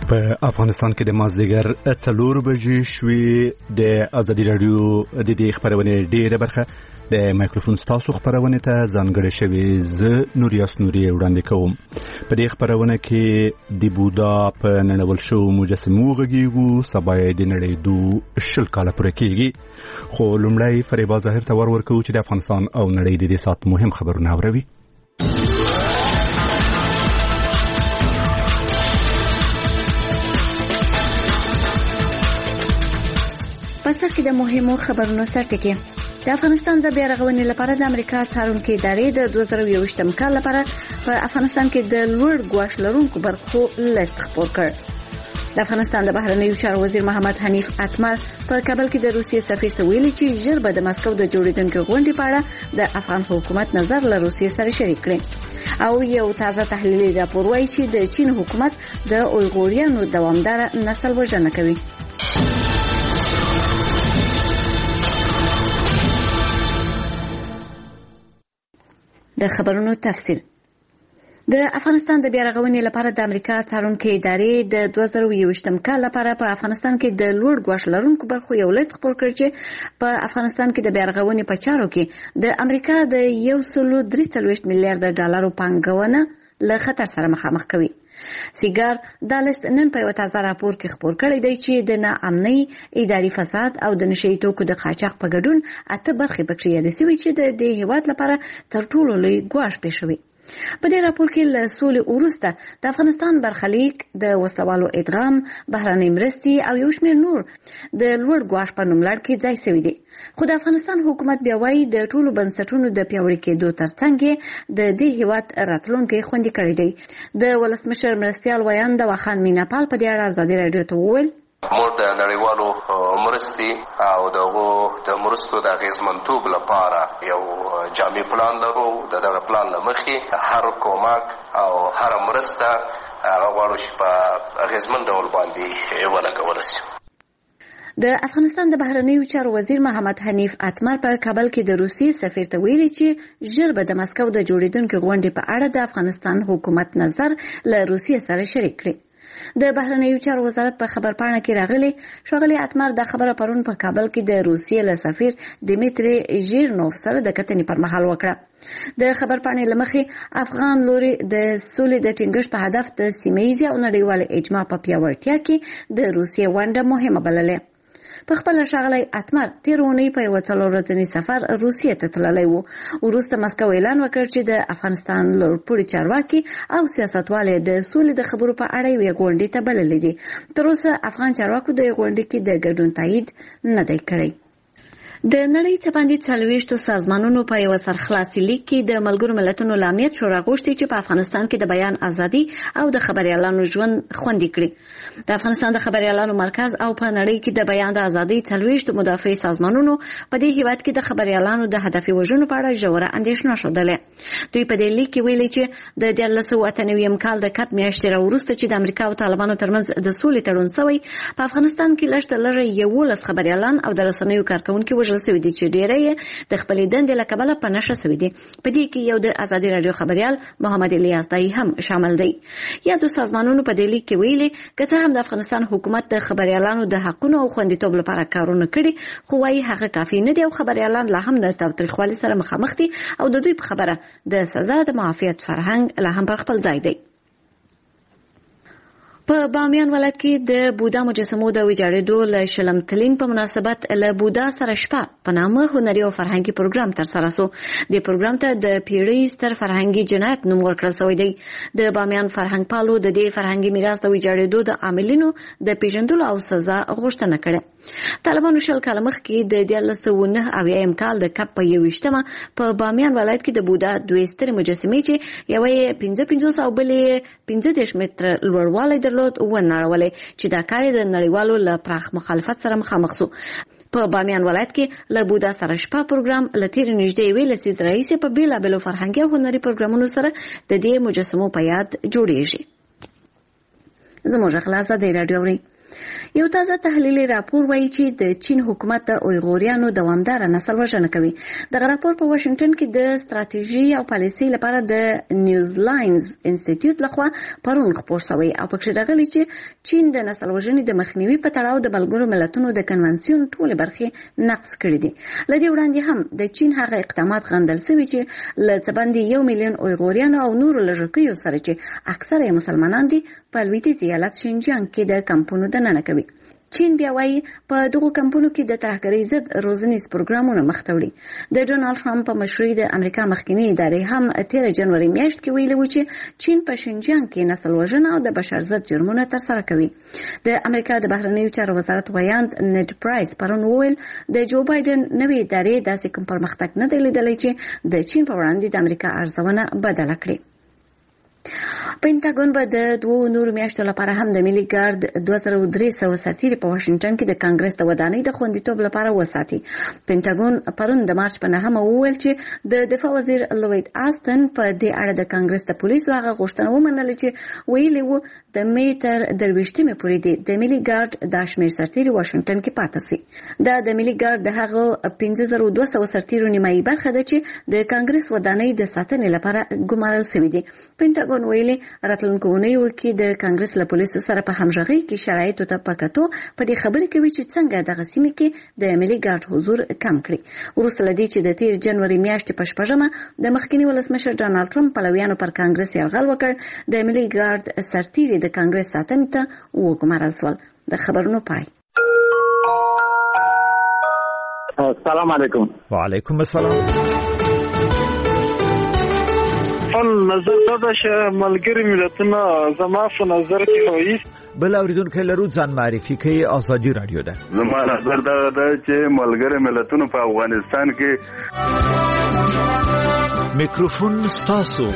په افغانستان کې د مازدیګر 4 بجې شوې د ازادي رادیو د دې خبرونې ډیره برخه د مایکروفون ستاسو خبرونه ته ځانګړې شوې ز نوریاس نوري وړاندې کوم. په دې خبرونه کې د بودا په نړیوال شو مجسمو غږیږو سبا د نړۍ دو شل کاله پوره کېږي. خو لومړی فریبا ظاهر ته ورکو چې د افغانستان او نړۍ د دې سات مهم خبرونه اوري. پسر کې د مهمو خبرونو سرټکی. د افغانستان د بیارغونې لپاره د امریکا څارونکو ادارې د 2021م کال لپاره په افغانستان کې د لوړ ګواښ لرونکو برخو لیست خپور کړ. د افغانستان د بهرنیو چارو وزیر محمد حنیف اتمر په کابل کې د روسیې سفیر ته ویلي چې ژر به د مسکو د جوړیدونکو غونډې په اړه د افغان حکومت نظر له روسیې سره شریک کړي. او یو تازه تحلیلي راپور وايي چې د چین حکومت د اویغوریانو دوامدار نسل وژنه کوي. د خبرونو تفصیل. د افغانستان د بیارغونې لپاره د امریکا څارونکو ادارې د 2021م کال لپاره په افغانستان کې د لوړ ګواښ لرونکو برخو یو لیست خپور کړ چې په افغانستان کې د بیارغونې په چارو کې د امریکا د 1.43 میلیارډ ډالرو پانګونه له خطر سره مخامخ کوي. سیګار د لیست نن په یو تازه راپور کې خپور کړی دی چې د ناامنۍ، اداري فساد او د نشئی توکو د قاچاق په ګډون 8 برخې پکې یادې شوي چې د دې هیواد لپاره تر ټولو لوی ګواښ پېښوي. په دې راپور کې له سولې وروسته د افغانستان برخلیک، د وسلوالو ادغام، بهرنۍ مرستې او یو شمېر نور د لوړ ګواښ په نوم لړ کې ځای شوي دي. خو د افغانستان حکومت بیا وایي د ټولو بنسټونو د پیاوړي کېدو ترڅنګ د دې هیواد راتلونکی خوندي کړی دی. د ولسمشر مرستیال ویاند واخان میناپال په دې اړه ازادي رادیو ته وویل: موږ د نړیوالو مرستې او د مرستو د اغیزمنتوب لپاره یو جامع پلان لرو. دغه پلان له مخې هر کومک او هر مرسته هغه غواړو چې په اغیزمن ډول باندې ولګول شي. د افغانستان د بهرنیو چارو وزیر محمد حنیف اتمر په کابل کې د روسیې سفیر ته ویلي چې ژر به د مسکو د جوړیدونکو غونډې په اړه د افغانستان حکومت نظر له روسیې سره شریک کړي. د بهرنیو چارو وزارت په خبرپاڼه کې راغلی ښاغلی اتمر د خبره پرون په کابل کې د روسیې له سفیر دیمیتری ژیرنوف سره د کتنې پر مهال وکړه. د خبرپاڼې له مخې افغان لوري د سولې د ټینګښت په هدف د سیمه‌ییزې او نړیوالې اجماع په پیاوړتیا کې د روسیې ونډه مهمه بللې. په خپل ښاغلی اتمر تیر اونۍ په یو 4 ورځنی سفر روسیې ته تللی و. وروسته مسکو اعلان وکړ چې د افغانستان لوړپوړي چارواکي او سیاستوال د سولې د خبرو په اړه یو غونډې ته بللي دي. تر اوسه افغان چارواکو د غونډې کې د ګډون تایید نه دی کړی. د نړۍ څخه باندې 40 سازمانونو په یو سرخلاصي لیک کې د ملګرو ملتونو لامنیت شورا غوښتي چې په افغانستان کې د بیان ازادي او د خبريالانو ژوند خوندي کړي. د افغانستان د خبريالانو مرکز او په نړۍ کې د بیان د ازادي 40 مدافع سازمانونو په دې هیواد کې د خبريالانو د هدفي وژنو په اړه ژوره اندېښنه شوه. دوی په دې لیک کې ویلي چې د 1998م کال د کپ میاشتې وروسته چې د امریکا او طالبانو ترمنځ د سولې تړون شوی، په افغانستان کې لږ تر لږه 11 خبريالان او د رسنیو کارکونکو وژل شوي دي چې ډېری د خپلې دندې له کبله په نشه شوي دي. په دې کې یو د ازادي رادیو خبريال محمد الیاس دای هم شامل دی. یادو سازمانونو په دې لیک کې ویلي که څه هم د افغانستان حکومت د خبريالانو د حقونو او خوندیتوب لپاره کارونه کړي، خو وايي هغه کافي نه دي او خبريالان لا هم د تاوتریخوالي سره مخامخ دي او د دوی په خبره د سزا د معافیت فرهنګ لا هم پر خپل ځای دی. په بامیان ولایت کې د بودا مجسمو د ویجاړېدو له شلم تلین په مناسبت له بودا سره شپه په نامه هنري او فرهنګي پروګرام ترسره شو. د پروګرام ته د پیړۍ ستر فرهنګي جنایت نوم ورکړل شوی دی. د بامیان فرهنګ پالو د دې فرهنګي میراث د ویجاړېدو د عاملینو د پیژندلو او سزا غوښتنه کړې. طالبانو شل کاله مخکې د 1999 کال د کپ په 21مه په بامیان ولایت کې د بودا دوه سترې مجسمې چې یوه 55 او بلې 15 متره لوړوالی درلود ونړولې چې دا کار د نړیوالو له پراخ مخالفت سره مخامخ شو. په بامیان ولایت کې له بودا سره شپه پروګرام لتیر نږدې ویل چې رئیس په بیلابلو فرهنګي او هنري پروګرامونو سره د دې مجسمو په یاد جوړیږي. زموږ خلاصه د رادیو یو تازه تحلیلي راپور وایي چې د چین حکومت د اویغوریانو دوامداره نسل وژنه کوي. دغه راپور په واشنگټن کې د ستراتیژي او پالیسي لپاره د نیوزلاینز انسټیټیوټ لخوا پرون خپور شوی او پکې راغلي چې چین د نسل وژنې د مخنیوي په تړاو د ملګرو ملتونو د کنونسیون ټولې برخې نقض کړې دي. لدې وړاندې هم د چین هغه اقدامات غندل شوي چې له څه باندې 1 میلیون اویغوریانو او نورو لږکیو سره چې اکثره مسلمانان دي په لویدیځ ایالت شینجیانګ کې د کمپونو دننه کوي. چین بیا وایي په دغو کمپونو کې د ترهګرۍ ضد روزنیز پروګرامونه مخته وړي. د ډونالد ټرمپ په مشرۍ د امریکا مخکنی ادارې هم 13 جنوري میاشت کې ویلي و چې چین په شینجیانګ کې نسل وژنه او د بشر ضد جرمونه ترسره کوي. د امریکا د بهرنیو چارو وزارت ویاند نیډ پرایس پرون وویل د جو بایدن نوې ادارې داسې کوم پرمختګ نه دی لیدلی چې د چین په وړاندې د امریکا ارزونه بدله کړي. پینټاګون به د 2 نورو میاشتو لپاره هم د ملي ګارد 2300 سرتیري په واشنگټن کې د کانګرس د ودانۍ د خوندیتوب لپاره وساتي. پینټاګون پرون د مارچ په 9 وویل چې د دفاع وزیر لوید آستن په دې اړه د کانګرس د پولیسو هغه غوښتنه ومنله چې ویلي وو د مې تر 23مې پورې د ملي ګارد د شمیر سرتیري واشنگټن کې پاتې سي. دا د ملي ګارد د هغه 15200 سرتیرو نیمایي برخه ده چې د کانګرس ودانۍ د ساتنې لپاره ګمارل شوی دي. پینټاګون ویلي راتلونکو اونیو کې د کانګرس له پولیسو سره په همغږۍ کې شرایطو ته پکاتو په دې خبرې کوي چې څنګه دغه سیمه کې د ملي ګارد حضور کم کړي. وروسته لدی چې د 13 جنوري میاشتې په شپږمه د مخکنی ولسمشر ډونالد ټرمپ پلویانو پر کانګرس یرغل وکړ، د ملي ګارد سرتیري د کانګرس ساتنې ته وګمارل شول. د خبرونو پای. السلام علیکم. وعلیکم السلام. نظر دا چې ملګری ملتونه زما په نظر کې وایي بل اوریدونکو لرو ځان معرفي کوي. ازادي رادیو ده. زما نظر دا چې ملګری ملتونه په افغانستان کې میکروفون ستاسو.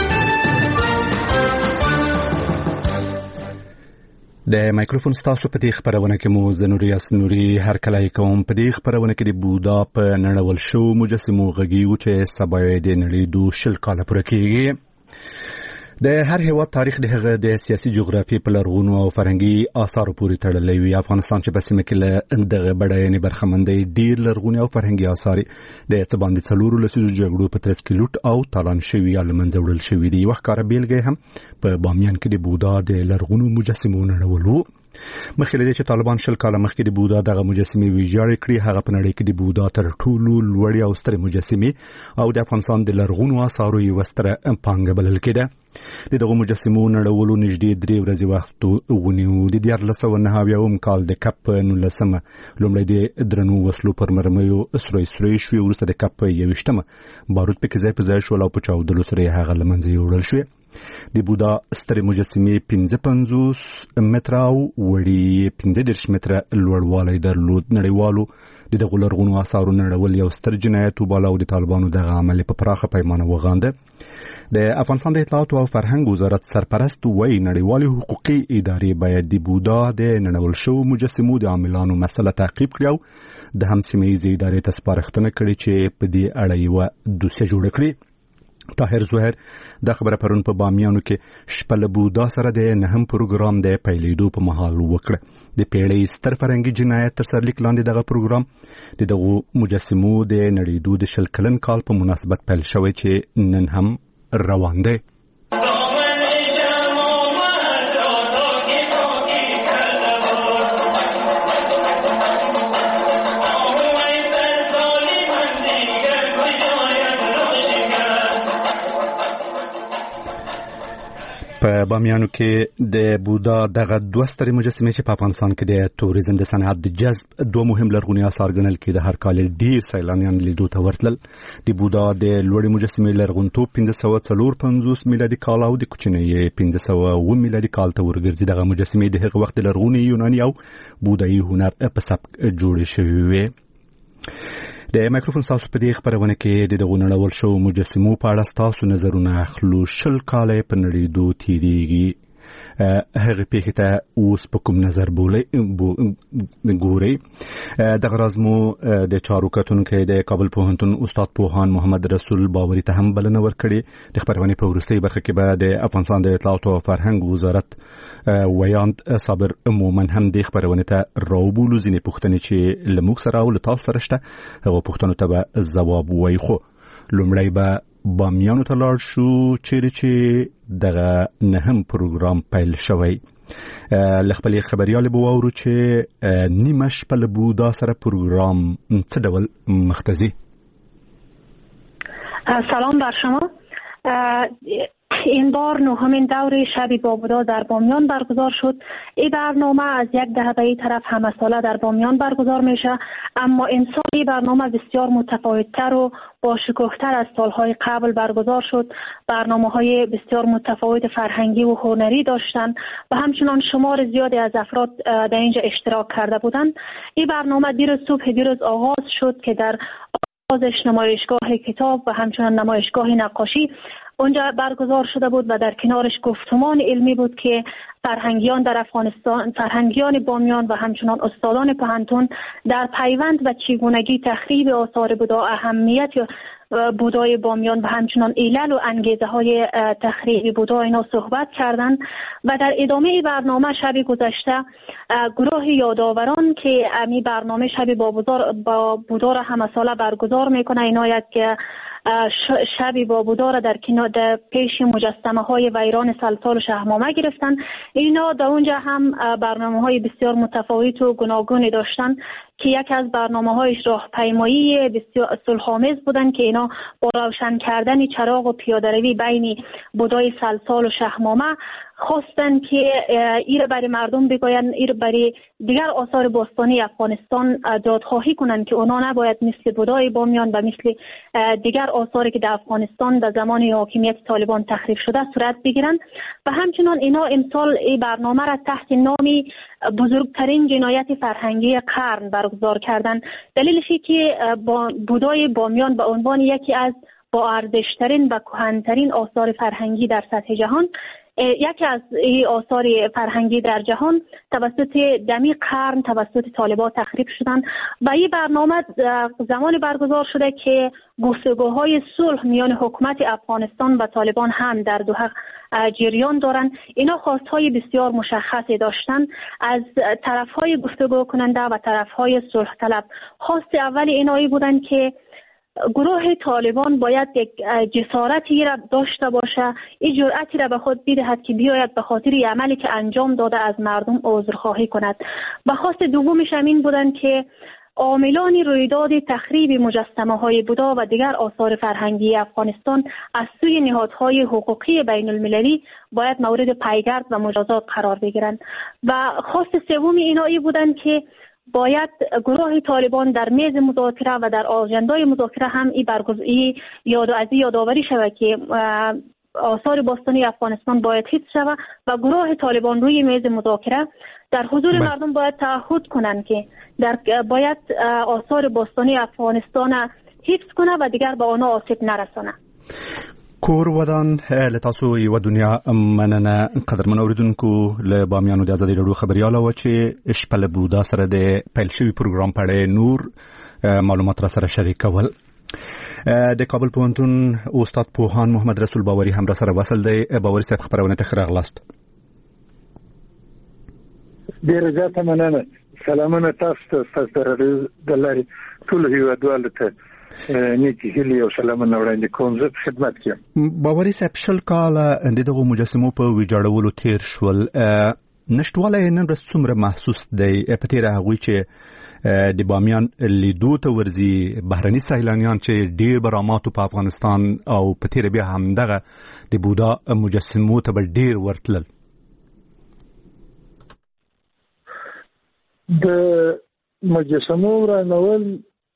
د مایکروفون ستاسو په دې خبرونه کې مو زنوري اسنوري هر کله کوم. په دې خبرونه کې د بودا په نړول شو مجسمو غږیو چې سبا د نړۍ 2 کاله پوره کېږي. د هر هیواد تاریخ د هغه د سیاسي جغرافي په لرغونو او فرهنګي آثارو پورې تړلی وي. افغانستان چې په سیمه کې له دغه بډایانې برخمندۍ ډیر لرغوني او فرهنګي آثار د څه باندې 4 لسیزو جګړو په ترڅ کې لوټ او تالان شوي یا له منځه وړل شوي دي. یوه ښکاره بیلګه هم په بامیان کې د بودا د لرغونو مجسمو نړول و. مخکې له دې چې طالبان 20 کاله مخکې د بودا دغه مجسمې ویجاړې کړې، هغه په نړۍ کې د بودا تر ټولو لوړې او سترې مجسمې او د افغانستان د لرغونو آثارو یوه ستره پانګه بلل کېده. د دغو مجسمو نړولو نږدې 3 ورځې وخت ونیو. د 1990 کال د کپ 19 لومړی د درنو وسلو پر مرمیو سروي شوې، وروسته د کپ 21 بارود پکې ځای په ځای شول او په چاودلو سره هغه له منځه یوړل شوې. د بودا سترې مجسمې 55 متره او وړي 15 متره لوړوالی درلود. نړیوالو د دغو لرغونو آثارو نړول یو ستر جنایت وباله او د طالبانو دغه عمل په پراخه پیمانه وغانده. د افغانستان د اطلاعات او فرهنګ وزارت سرپرست وایي نړیوالې حقوقي ادارې باید د بودا د نړول شوو مجسمو د عاملانو مسله تعقیب کړي او د هم سیمه ییزې ادارې ته سپارښتنه کړي چې په دې اړه یوه دوسیه جوړه کړي. طاهر زهیر دا خبره پرون په بامیانو کې شپه له بودا سره د نهم پروګرام د پیلېدو په مهال وکړه. د پیړۍ ستر فرهنګي جنایت تر سرلیک لاندې دغه پروګرام د دغو مجسمو د نړېدو د 20 کلن کال په مناسبت پیل شوی چې نن هم روان دی. په بامیانو کې د بودا دغه 2 سترې مجسمې چې په افغانستان کې د توریزم د صنعت د جذب 2 مهم لرغوني آثار ګڼل کېده. هر کال ډیر سیلانیان لیدو ته ورتلل. د بودا د لوړې مجسمې لرغونتوب 1554 میلادي کال او د کوچنۍ 1509 میلادي کال ته ورګرځي. دغه مجسمې د هغه وخت د لرغوني یوناني او بودایي هنر په سبک جوړې شوې وې. د مایکروفون تاسو په دې خبرونه کې د دغو نړول شوو مجسمو په اړه تاسو نظرونه اخلو. 20 کاله په نړېدو تیریږي. هغه پیښه ته اوس په کوم نظر ګوري. دغه راز مو د چارو کتونکو د کابل پوهنتون استاد پوهان محمد رسول باوري ته هم بلنه ورکړي. د خبرونه په ورستۍ برخه کې به د افغانستان د اطلاعات او فرهنګ وزارت ویاند صابر مومن هم د خبرونه ته راوبولو ځینې پوښتنې چې لموږ سره او تاسو سره شته هغه پوښتنو ته به ځواب وایي. خو لومړی به بامیانو ته لاړ شو چیرې چې دغه نهم پروګرام پیل شوی. له خپلې خبریالې به واورو چې نیمه شپه له بودا سره پروګرام څه ډول مخته ځي. سلام بر شما. این بار نهمین دوره شب با بودا در بامیان برگزار شد. این برنامه از یک دهه به این طرف همه ساله در بامیان برگزار میشه، اما امسال این برنامه بسیار متفاوت‌تر و با شکوه‌تر از سالهای قبل برگزار شد. برنامه‌های بسیار متفاوت فرهنگی و هنری داشتند و همچنان شمار زیادی از افراد در اینجا اشتراک کرده بودند. این برنامه دیروز آغاز شد که در آغازش نمایشگاه کتاب و همچنان نمایشگاه نقاشی اونجا برگزار شده بود و در کنارش گفتمان علمی بود که فرهنگیان در افغانستان، فرهنگیان بامیان و همچنان استادان پوهنتون در پیوند و چگونگی تخریب آثار بودا، اهمیت بودای بامیان و همچنان علل و انگیزه های تخریب بودا اینا صحبت کردند. و در ادامه برنامه شب گذشته گروه یادآوران که امی برنامه شب با بودا را همه ساله برگزار میکنه، اینا یک شبی با بودا را در کنار پیش مجسمه های ویران سلسال و شهمامه گرفتن. اینا در اونجا هم برنامه های بسیار متفاوت و گوناگونی داشتن که یک از برنامه های راهپیمایی بسیار صلح‌آمیز بودن که اینا با روشن کردن چراغ و پیاده‌روی بین بودای سلسال و شهمامه خواستن که ایره برای مردم بگوین، ایره برای دیگر آثار باستانی افغانستان دادخواهی کنن که اونا نباید مثل بودای بامیان و مثل دیگر آثاری که در افغانستان در زمان حاکمیت طالبان تخریب شده صورت بگیرن. و همچنان اینا امسال این برنامه را تحت نامی بزرگترین جنایت فرهنگی قرن برگزار کردن. دلیلشی که بودای بامیان به عنوان یکی از با ارزشترین و کهن‌ترین آثار فرهنگی در سطح جهان، یکی از این آثار فرهنگی در جهان توسط دمی قرن توسط طالبان تخریب شدن. و این برنامه زمان برگزار شده که گفتگوهای صلح میان حکومت افغانستان و طالبان هم در دوحه جریان دارن. اینا خواستهای بسیار مشخصی داشتن از طرفهای گفتگو کننده و طرفهای صلح طلب. خواست اولی اینایی بودن که گروه طالبان باید یک جسارتی را داشته باشه، این جرأتی را به خود بدهد که بیاید به خاطر عملی که انجام داده از مردم عذرخواهی کند. و خواست دومش این بودن که عاملان رویداد تخریب مجسمه های بودا و دیگر آثار فرهنگی افغانستان از سوی نهادهای حقوقی بین المللی باید مورد پیگرد و مجازات قرار بگیرند. و خواست سومی اینایی بودن که باید گروه طالبان در میز مذاکره و در آژندای مذاکره هم یادآوری شود که آثار باستانی افغانستان باید حفظ شود و گروه طالبان روی میز مذاکره در حضور مردم باید تعهد کنند که باید آثار باستانی افغانستان حفظ کنه و دیگر به آنها آسیب نرسانه. کور ودان لتاسو یو دنیا مننه قدرمن اوریدونکو له بامیانو د ازادي رادیو خبرياله و چې شپله بودا سره د پیل شوی پروګرام په اړه نور معلومات را سره شریکول. د کابل پوهنتون استاد پوهان محمد رسول باوري هم را سره وصل دی. باوري صاحب خبرونه ته خراغلاست. ډیر زیاته مننه. سلامونه تاسو ته د لاري ټول هیوادوالو ته نیکی هیلی او سلامونه وړاندې کوم. زه خدمت کوم. باوري صاحب شل کاله دغه مجسمو په ویجاړولو تیر شول. نشټواله نن ورځ څومره محسوس دی په تیر هغه چې د بامیان لیدو ته ورزي بهرني سیلانیان چې ډیر براماتو په افغانستان او په تیر بیا هم دغه د بودا مجسمو ته ډیر ورتلل. د مجسمو رانول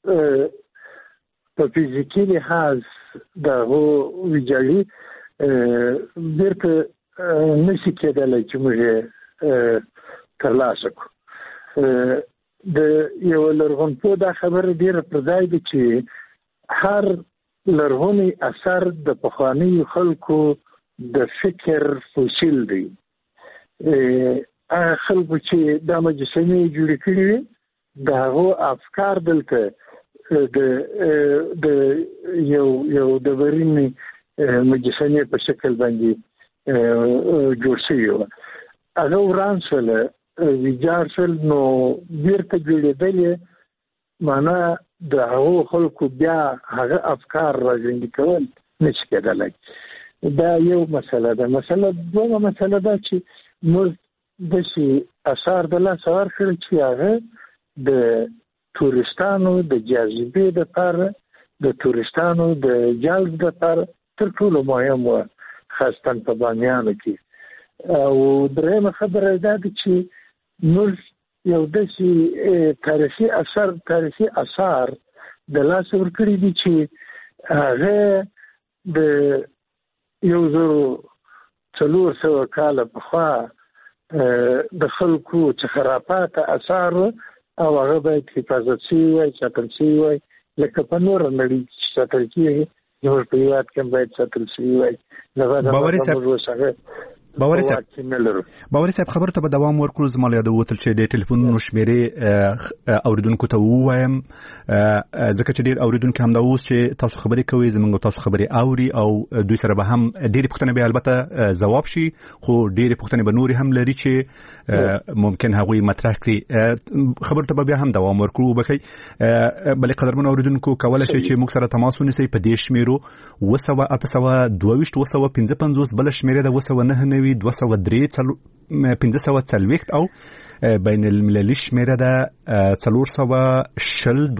په فزیکی لحاظ دغه ویجاړي بیرته نشي کېدلی چې موږ ترلاسه کړو. د یو لرغونپوه دا خبره ډېره پر ځای ده چې هر لرغونی اثر د پخوانیو خلکو د فکر فوسیل دی. خلکو چې دا مجسمې جوړې کړې وي د هغو افکار دلته د یو ډبرینې مجسمې په شکل باندې جوړ شوي وو. هغه وران شوله ویجاړ شول، نو بیرته جوړېدلې معنا د هغو خلکو بیا هغه افکار راژوندي کول نشي کېدلی. دا یو مسله ده. دویمه مسله دا چې موږ داسې اثار د لاسه ورکړل چې هغه د تورستانو د جاذبې دپاره، د تورستانو د جلب دپاره تر ټولو مهم و، خاصتاً په بامیانو کې. او درېیمه خبره دا ده چې موږ یو داسې تاریخي اثار د لاسه ورکړي دي چې هغه د 1400 کاله پخوا د خلکو څخه راپاته اثار او هغه باید حفاظت شوي وای، ساتل شوي وای، لکه په نوره نړۍ چې ساتل کېږي زموږ په هېواد کې باید ساتل شوي وای. باوري صاحب خبر ته به دوام ورکړو. زما له یاده وتل چې د ټلیفونونو شمیرې اوریدونکو ته ووایم، ځکه چې ډېر اوریدونکو هم دا اوس چې تاسو خبرې کوئ زموږ تاسو خبرې اوري او دوی سره به هم ډېرې پوښتنې به البته ځواب شي، خو ډېرې پوښتنې به نورې هم لري چې ممکن هغوی مطرح کړي. خبر ته به بیا هم دوام ورکړو. بخی بلې قدرمن اوریدونکو کولی شي چې موږ سره تماس ونیسئ په دې شمیرو 200 255 بله شمیره ده 209 203 او بین المللي شمیره ده 420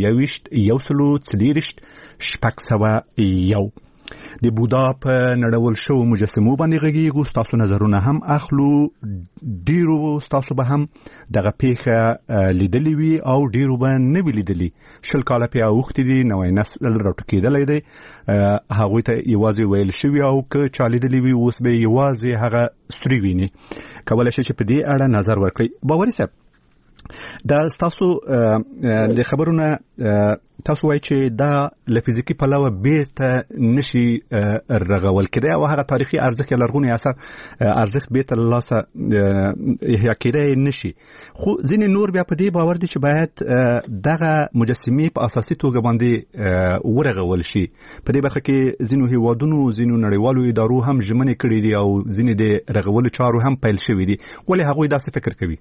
221 601. د بودا په نړول شو مجسمو باندې غږیږو، ستاسو نظرونه هم اخلو. ډیرو ستاسو به هم دغه پیښه لیدلې وي او ډیرو به نه وي لیدلې. 20 کاله په اوختې دي، نوې نسل راټوکېدلی دی، هغوی ته یوازې ویل شوي او که چا لیدلې وي اوس به یوازې هغه ستوري ویني. کولی شي چې په دې اړه نظر ورکړئ. باوري صاحب، دا تاسو د خبرونه تاسو وایي چې دا له فزیکي پلوه بیرته نشي رغول کېدی او هغه تاریخي ارزښت یا لرغونی اثر ارزښت بیرته له لاسه احیا کېدی نشي. خو ځینې نور بیا په دې باور دي چې باید دغه مجسمې په اساسي توګه باندې ورغول شي. په دې برخه کې ځینو هیوادونو، ځینو نړیوالو ادارو هم ژمنې کړې دي او ځینې د رغولو چارو هم پیل شوي دي. ولې هغوی داسې فکر کوي؟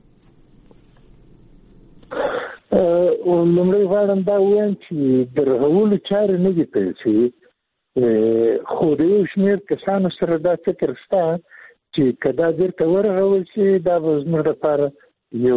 لومړی غواړم دا ووایم چې د رغولو چارې نه دي پیل شوي، خو د یو شمېر کسانو سره دا فکر شته چې که دا بیرته ورغول شي دا به زموږ لپاره یو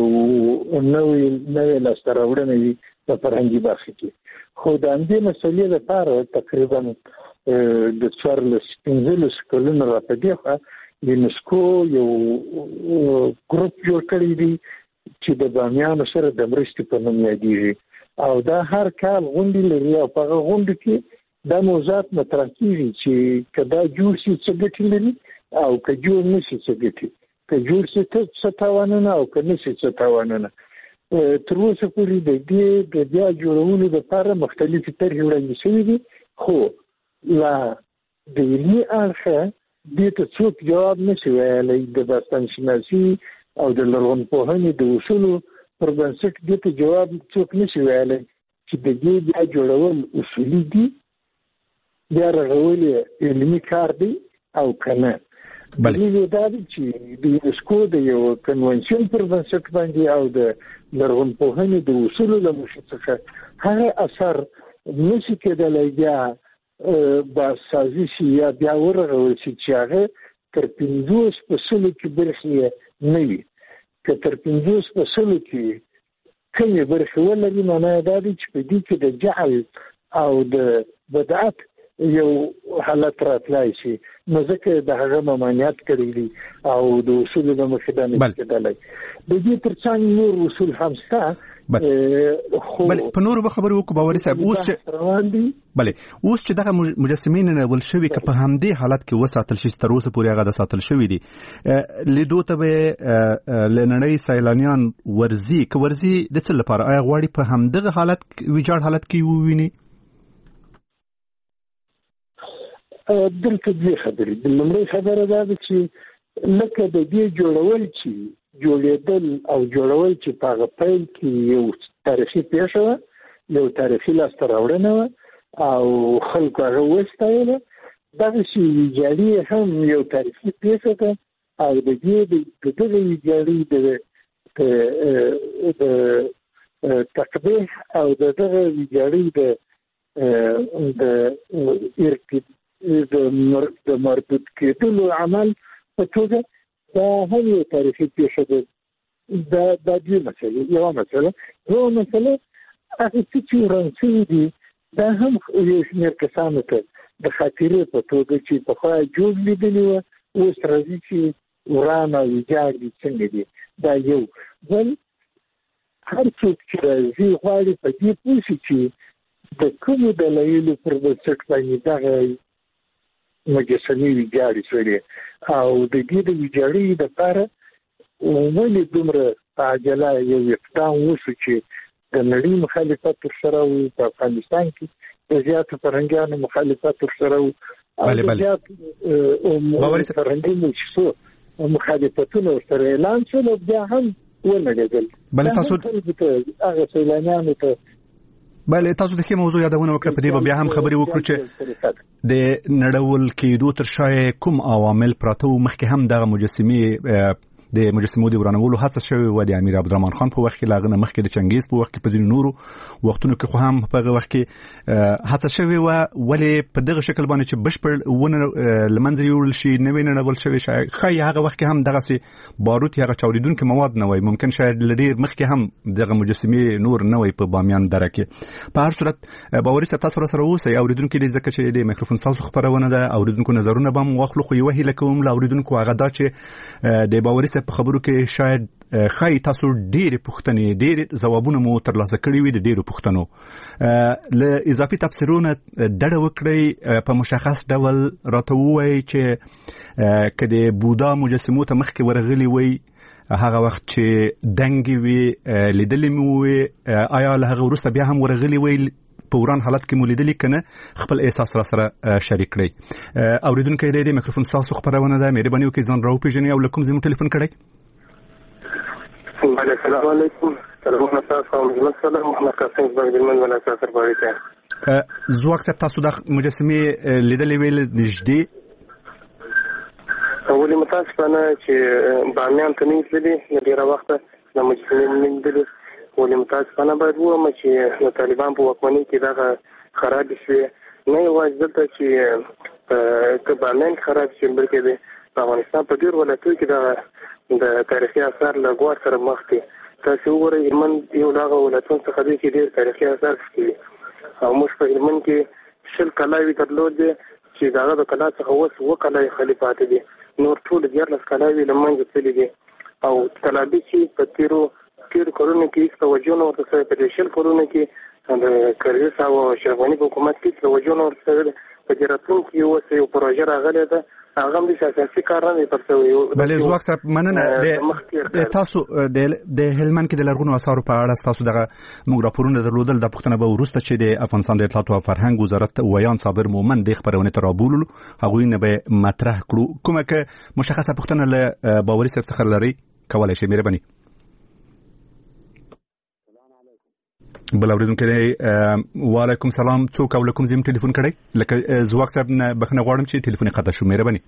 نوې لاسته راوړنه وي په فرهنګي برخه کې. خو د همدې مسلې لپاره تقریبا د 14-15 کلونو راپدې خوا یونسکو یو ګروپ جوړ کړی دی چې د بامیانو سره د مرستې په نوم یادېږي او دا هر کال غونډې لري او په هغه غونډو کې دا موضوعات مطرح کېږي چې که دا جوړ شي څه ګټې لري او که جوړ نه شي څه ګټې، که جوړ شي څه تاوانونه او که نه شي څه تاوانونه. تر اوسه پورې د دې د بیا جوړولو لپاره مختلفې طرحې وړاندې شوي دي، خو لا د علمي اړخه دې ته څوک جواب نه شي ویلی. د باستانشناسي او د لرغونپوهنې د اصولو پر بنسټ دې ته جواب څوک نه شي ویلی چې د دې بیا جوړول اصولي دي، بیا رغول علمي کار دی او که نه. دلیل دا دی چې د یونسکو د یو کنونشن پر بنسټ باندې او د لرغونپوهنې د اصولو له مخې څخه هغه اثر نشي کېدلی بیا بازسازي شي یا بیا ورغول شي چې هغه تر 50% کې برخې نه وي. که تر 50% کې کومې برخې ولري، معنا دا دی چې په دې کې د جعل او د بدعت یو حالت راتلای شي، نو ځکه د هغه ممانعت کړی دي او د اصولو د مخې دا نه کېدلی. د دې تر څنګ نور اصول هم شته. بله په نورو به خبرې وکړو باوري صاحب. اوس چې دغه مجسمې نړول شوي که په همدې حالت کې وساتل شي، تر اوسه پورې هغه د ساتل شوي دي، لیدو ته به له نړۍ سیلانیان ورځي. که ورځي د څه لپاره؟ آیا غواړي په همدغه حالت ویجاړ حالت کې وویني؟ دلته دوه خبرې. د لومړۍ خبره دا ده چې لکه د دې جوړېدل او جوړول چې په هغه پیل کې یو تاریخي پیښه وه، یو تاریخي لاسته راوړنه وه او خلکو هغه وستایله. دغسې ویجاړي هم یو تاریخي پیښه ده او د دغه ویجاړي د تقبیح او دغه ویجاړي د مربوط کېدلو عمل په توګه دا هم یو تاریخي پیښه ده. دا دوه مسئلې. یوه مسئله هغه څه چې وران شوي دي دا هم یو شمېر کسانو ته د خاطرې په توګه چې پخوا جوړ لیدلي وه اوس راځي چې وران او ویجاړ دي څنګه دي. دا یو. بل هر څوک چې راځي غواړي په دې پوه شي چې د کومو دلایلو پر بنسټ باندې دغه مجسمې ویجاړې شوې او د دې د ویجاړۍ دپاره ولې دومره په عجله یو اقدام وشو چې د نړۍ مخالفت ورسره و، په افغانستان کې د زیاتو فرهنګیانو مخالفت ورسره و او د زیاتو فرهنګي مؤسسو مخالفتونه ورسره اعلان شول او بیا هم ونړېدل. هغه سیلانیانو ته بله تاسو د کې موضوع یادونه وکړه، په دې به بیا هم خبرې وکړو چې د نړول کېدو تر شا کوم عوامل پراته وو. مخکې هم دغه د مجسمو د ورانولو هڅه شوې وه د امیر عبدالرحمن خان په وخت کې، له هغه نه مخکې د چنګیز په وخت کې، په ځینو نورو وختونو کې خو هم په هغه وخت کې هڅه شوې وه. ولې په دغه شکل باندې چې بشپړ ونه له منځه یوړل شي، نوی نړول شوی ښایي هغه وخت کې هم دغسې باروت یا هغه چاودېدونکي مواد نه وای، ممکن شاید له ډېر مخکې هم دغه مجسمې نور نه وای په بامیان دره کې. په هر صورت باوري صاحب تاسو راسره اوسئ، اورېدونکي دي ځکه چې د مایکروفون ستاسو خپرونه ده، اورېدونکو نظرونه به هم واخلو. خو یوه هیله کوم له اورېدونکو هغه دا چې د باوري صاحب په خبرو کې شاید خای تاسو ډېرې پوښتنې ډېر ځوابونه مو ترلاسه کړي وي د ډېرو پوښتنو. له اضافي تفسیرونه ډډه وکړئ، په مشخص ډول راته ووایئ چې که د بودا مجسمو ته مخکې ورغلي وي هغه وخت چې دنګې وي لیدلې مو وي، آیا له هغه وروسته بیا هم ورغلي وي په وران حالت کې مو لیدلي که نه؟ خپل احساس را سره شریک کړئ. اورېدونکی دی د مایکروفون ستاسو خپرونه ده، مهرباني وکړئ ځان راوپېژنئ او له کوم ځای مو ټلیفون کړی؟ السلام علیکم. سلامونه تاسو او مسلم محمد قاسم بغدلمن ولا کافر باریته. زواک صاحب تاسو د مجسمې لیدلې ویل نږدې ولې متاسفانه چې بامیان ته نه تللي ډېره وخته د مجسمې نه لیدلې. ولې متاسفانه باید ووایم چې د طالبان په واکمنۍ کې دغه خرابې شوې، نه یوازې دلته چې که بامیان خراب شي بلکې د افغانستان په ډېرو ولایتونو کې دغه د تاریخي آثار له ګواښ سره مخ دي. تاسو وګورئ هلمند یو له هغه ولایتونو څخه دی چې ډېر تاریخي آثار شته دي او موږ په هلمند کې 20 کلاوې درلودې چې د هغه د کلا څخه اوس 2 کلاوې خالي پاتې دي، نور ټول 14 کلاوې له منځه تللي دي. او تلابي چې په تېرو کلونو کې هېڅ توجه نه ورته شوې، په دې 20 کلونو کې د کرزي صاحب او اشرف غني په حکومت کې توجه نه ورته شوې. په دې راتلونکي کې اوس یو پروژه راغلې ده، هغه هم د سیاسي کار نه دی ترسره. بلې زواک صاحب مننه. تاسو د هلمند کې د لرغونو آثارو په اړه تاسو دغه موږ راپورونه درلودل، د پوښتنه به وروسته چې د افغانستان د اطلاعات او فرهنګ وزارت ویان صابر مومن د خبرونه ته رابوللو هغوی نه به مطرح کړو. کومه که مشخصه پوښتنه له باوري صاحب څخه لري کولای شئ مهرباني. بل اورېدونکی دی وعلیکم سلام، څوک او له کوم ځای ټلیفون کړی؟ لکه زواک صاحب نه بخښنه غواړم چې ټلیفون یې قطع شو، مهرباني.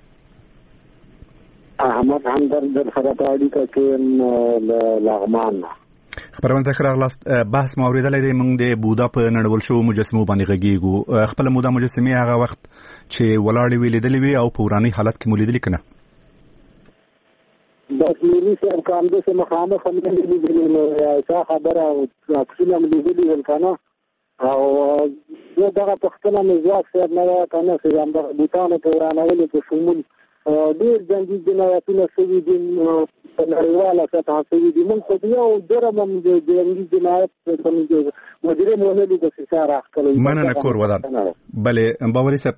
احمد همدرد در سره په اړیکه کې لغمان خبرونه ته راغلاست. بحث مو اورېدلی دی، موږ د بودا په نړول شو مجسمو باندې غږیږو. خپله مودا مجسمې هغه وخت چې ولاړې وې لیدلې وې او په وراني حالت کې مو لیدلې که نه؟ بس ملي صاحب که همداسې مخامخ هم نه لیدلي نو څه خبره او عکسونه مې لیدلي ول که نه. او زه دغه پوښتنه مې ځواک صاحب نه وه که نه چې همدغه بوتانو په ورانولو په شمول ډېر جنګي جنایتونه شوي دي په نړیواله سطحه شوي دي. موږ خو یو جرم هم د جنګي جنایت مجرم ولې د سیسه راښکلی. مننه کور ودان. بلې باوري صاحب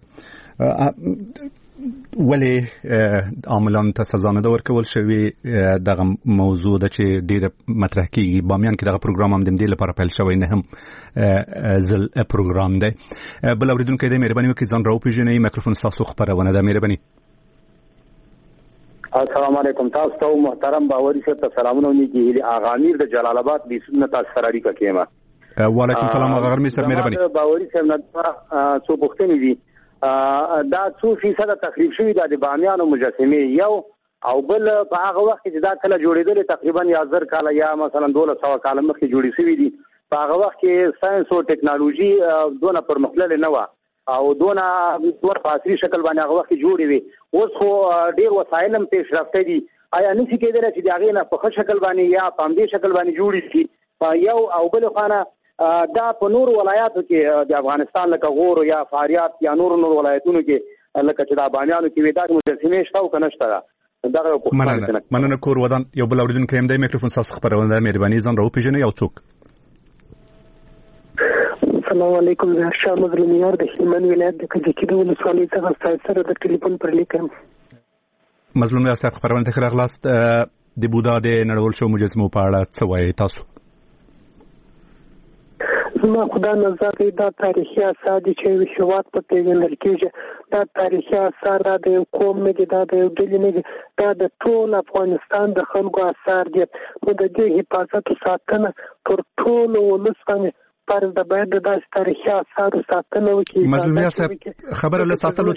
ولې عاملان ته سزا نه ده ورکول شوې؟ دغه موضوع ده چې ډېره مطرح کېږي. بامیان کې دغه پروګرام هم د دې لپاره پیل شوی، نه هم ځل پروګرام دی. بل اورېدونکی دی، مهرباني وکړئ ځان راوپېژنئ، مایکروفون ستاسو خپرونه ده، مهرباني. السلام علیکم. تاسو ته محترم باوري صاحب ته سلامونه ونیږي. آغا امیر د جلال آباد د سنت سره اړیکه کېما. وعلیکم السلام آغا امیر صاحب مهرباني. باوري صاحب نه څو پوښتنې دي. دا 2% تخریب شوی د بامیانو مجسمه یو او بل په هغه وخت چې دا کله جوړېدل تقریبا 1000 کال یا مثلا 1200 کال مخکې جوړې شوې دي. په هغه وخت کې ساينس او ټکنالوژي دونه پرمختللې نه و او دونه په عصري شکل باندې هغه وخت جوړې وي. اوس خو ډېر وسایل هم پیشرفته دي. آیا نشي کېدلی چې د هغې نه په ښه شکل باندې یا په همدې شکل باندې جوړې شي؟ یو او بل خانه دا په نور ولایاتو کې د افغانستان لکه غور یا فاریاب یا نور ولایتونو کې لکه چې د بامیانو کې وي دا مجسمې شته او که نه شته؟ مننه. کور ودان یو بل اورېدونکی هم دی. میکروفون ستاسو خپرونه ده. مهرباني ځان راوپېژنئ یو څوک. السلام علیکم. زه هرشا مظلومیار د هلمند ولایت د کجکي د ولسوالۍ څخه ستاسو سره د ټلیفون پر لیک یم. مظلومیار صاحب خپرونه ته ښه راغلاست. د بودا د نړول شوو مجسمو په اړه څه وایي تاسو؟ زما خدا نظر دی دا تاریخي اثار دي چې یو هېواد په پېژندل کېږي. دا تاریخي اثار دا د یو قوم نه دي، دا د یو ډلې نه دي، دا د ټول افغانستان د خلکو اثار دي. نو د دې حفاظت او ساتنه پر ټولو ولس باندې فرض ده. باید د داسې تاریخي اثارو ساتنه وکړي. مظلومیار صاحب خبره له ساتلو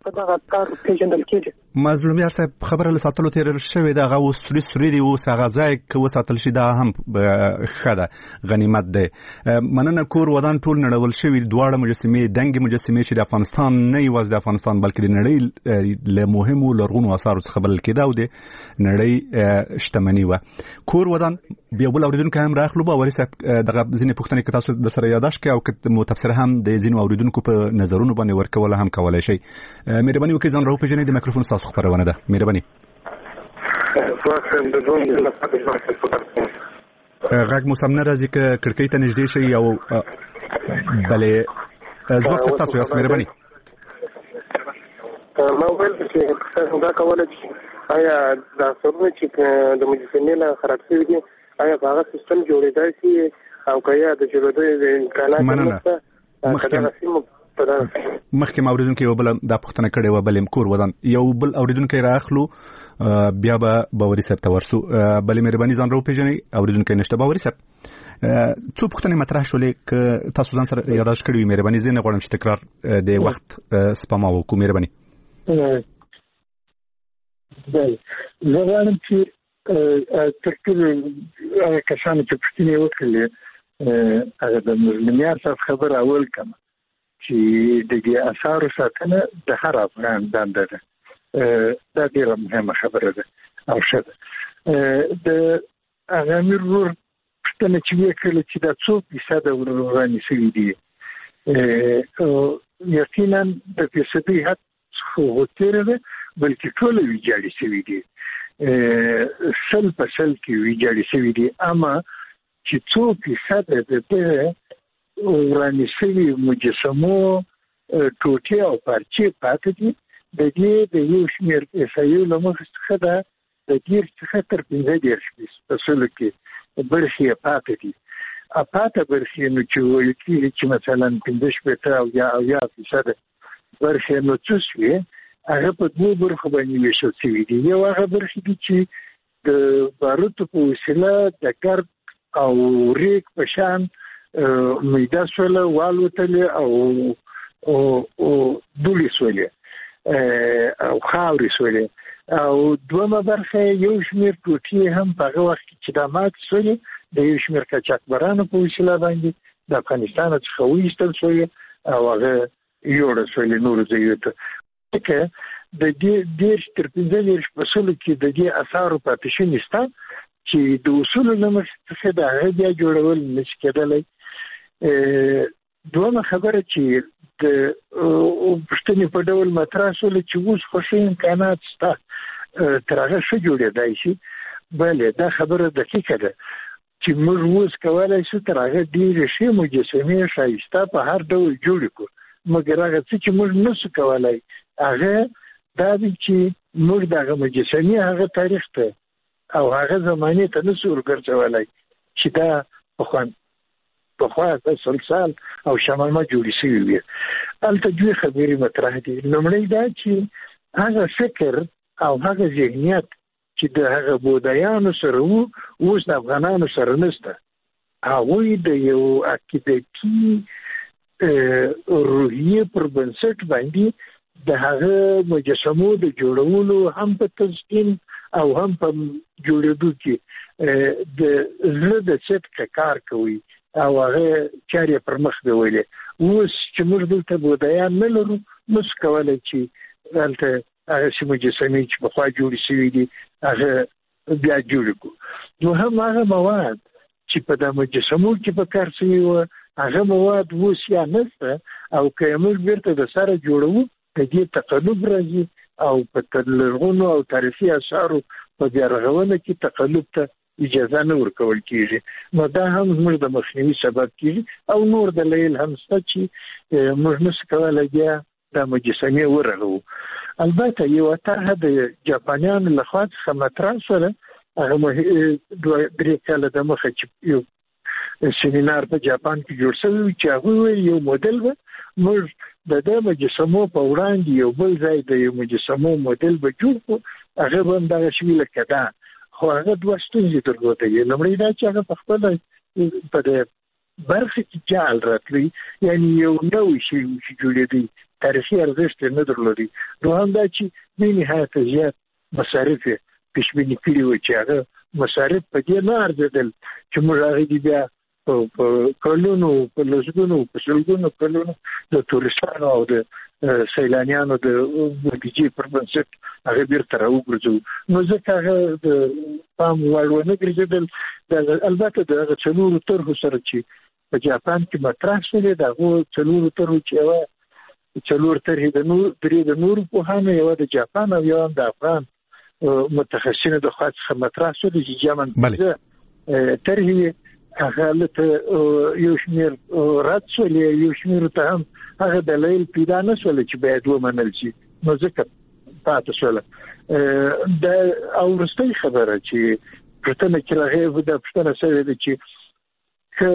مظلومیار صاحب خبره له ساتلو تېر شوې ده. هغه اوس سوري دي، اوس هغه ځای که وساتل شي دا هم ښه ده، غنیمت دی. مننه. کور ودان ټول نړول شوي دواړه مجسمې دنګې مجسمې چې د افغانستان نه یوازې د افغانستان بلکې د نړۍ له مهمو لرغونو اثارو څخه بلل کېده او د نړۍ شتمني وه. کور ودان بیا بل اورېدونکی هم راخلو. باوري صاحب دغه ځینې پوښتنې که تاسو د سره یاداشت کړئ او که مو تبصره هم د ځینو اورېدونکو په نظرونو باندې ورکوله هم کولی شئ. مهرباني وکړئ ځان راوپېژنئ. د میکروفون ستاسو خپرونه ده. مهرباني. غږ مو سم نه راځي. که کړکۍ ته نږدې شئ او بلې ځواک صاحب تاسو یاست. مهرباني. ما ویل چې دا کولی چې آیا دا اثرونه چې د مجسمې نه خراب شوي دي آیا په هغه سیستم جوړېدای شي او که یا د جوړېدو د امکانات نشته؟ مخکې ما اورېدونکي یو بل دا پوښتنه کړې وه. بلې کور ودان یو بل اورېدونکی رااخلو بیا به باوري صاحب ته ورسو. بلې مهرباني ځان راوپېژنئ. اورېدونکی نشته. باوري صاحب څو پوښتنې مطرح شولې که تاسو ځان سره یاداشت کړي وي مهرباني. زه نه غواړم چې تکرار د وخت سپما وکړو. مهرباني. زه غواړم چې تر ټولو هغه کسانو چې پوښتنې وکړلې هغه د مظلومیار صاحب خبره اول کړم چې د دې اثارو ساتنه د هر افغان دنده ده. دا ډېره مهمه خبره ده او ښه ده. د هغه امیر ورور پوښتنه چې وکړله چې دا 2% ورانې شوي دي، یقینا د فیصدي حد څخه تېره ده، بلکې ټوله ویجاړې شوي دي. 100% کې ویجاړې شوي دي. اما چې 2% د دې ورانې شوي مجسمو ټوټې او پارچې پاتې دي، د دې د یو شمېر احصایو له مخې څخه ده د 10 څخه تر 15% کې برخې پاتې دي. پاتې برخې نو چې وایي چې مثلا 15% او یا 10% برخې نو څه شوي هغه په دوه برخو باندې ویشل شوي دي. یو هغه برخې دي چې د باروتو په وسیله د ګرد او ریګ په شان میده سوله والوتلې او دوړې سولې او خاورې سولې، او دومره برخه یو شمېر ټوټې هم په هغه وخت کې چې دا مات سولې د یو شمېر قاچاقبرانو په وسیله باندې د افغانستان څخه وایستل سولې او هغه یوړه سولې نورو ځایونو ته. که د دې 10-15% کې د دې اثارو پاتې شوي شته چې د اصولو له مخې څخه د هغه بیا جوړول نشي کېدلی. دومره خبره چې د پوښتنې په ډول مطرح شوله چې اوس خو ښه امکانات شته تر هغه ښه جوړېدای شي. بله دا خبره دقیقه ده چې موږ اوس کولی شو تر هغه ډېرې ښې مجسمې ښایسته په هر ډول جوړې کړو، مګر هغه څه چې موږ نشو کولی هغه دا دی چې موږ دغه مجسمې هغه تاریخ ته او هغه زمانې ته نشو ورګرځولی چې دا پخوا سلسال او شمامه جوړې شوي وي. هلته دوې خبرې مطرح دي. لومړی دا چې هغه فکر او هغه ذهنیت چې د هغه بودایانو سره اوس د افغانانو سره نشته. هغوی د یو عقیدتي روحیه پر بنسټ باندې د هغه مجسمو د جوړولو هم په تزکین او هم په جوړېدو کې د زړه د صدق کار کوي او هغه چارې پر مخ بیولې. اوس چې موږ دلته بودایان نه لرو، موږ کولی چې دلته هغه چې مجسمې چې پخوا جوړې شوي دي هغه بیا جوړې کړو. نو هم هغه مواد چې په د مجسمو کې په کار شوي وو هغه مواد اوس یا نشته، او که موږ بیرته د سره جوړوو د دې تقلب راځي او په لرغونو او تاریخي اثارو په بیا رغونه کې تقلب ته اجازه نه ورکول کېږي. نو دا هم زموږ د مخنیوي سبب کېږي. او نور دلایل هم شته چې موږ نشو کولی بیا دا مجسمې ورغوو. البته یو طرحه د جاپانیانو لخوا څخه مطرح شوله، هغه 3 کاله د مخه چې یو سیمینار په جاپان کې جوړ شوی چې هغه یو موډل و. موږ د مجسمو په وړاندې یو بل ځای د یو مجسمو موډل به جوړ کړو، هغه به هم دغه شوي لکه دا. خو هغه 2 ستونزې درلودې. لومړی دا چې هغه په خپله په د برخه کې جال راتلی، یعنی یو نوی شی چې جوړېدی تاریخي ارزښت نه درلودي. دوهم دا چې بې نهایته زیات مصارف یې پیشبیني کړي وو چې هغه مصارف په دې نه ارزېدل چې موږ هغه دي بیا په کلونو په لسګونو په سلګونو کلونو د تورستانو او د سیلانیانو د بودیجې پر بنسټ هغه بیرته راوګرځو. نو ځکه هغه د پام وړ ونه ګرځېدل. البته د هغه 4 طرحو سره چې په جاپان کې مطرح شوې د هغو 4 طرحو چې یوه 4 طرحې د نورو پوهانو، یوه د جاپان او یوه د افغان متخصصینو د خوا څخه مطرح شوې چې جمع طرحې هغه لته یو شمېر رد شولې، یو شمېرو ته هم هغه دلایل پیدا نه شول چې باید ومنل شي. نو ځکه پاتې شوله. او وروستۍ خبره چې پوښتنه کې راغی دا پوښتنه شوې ده چې که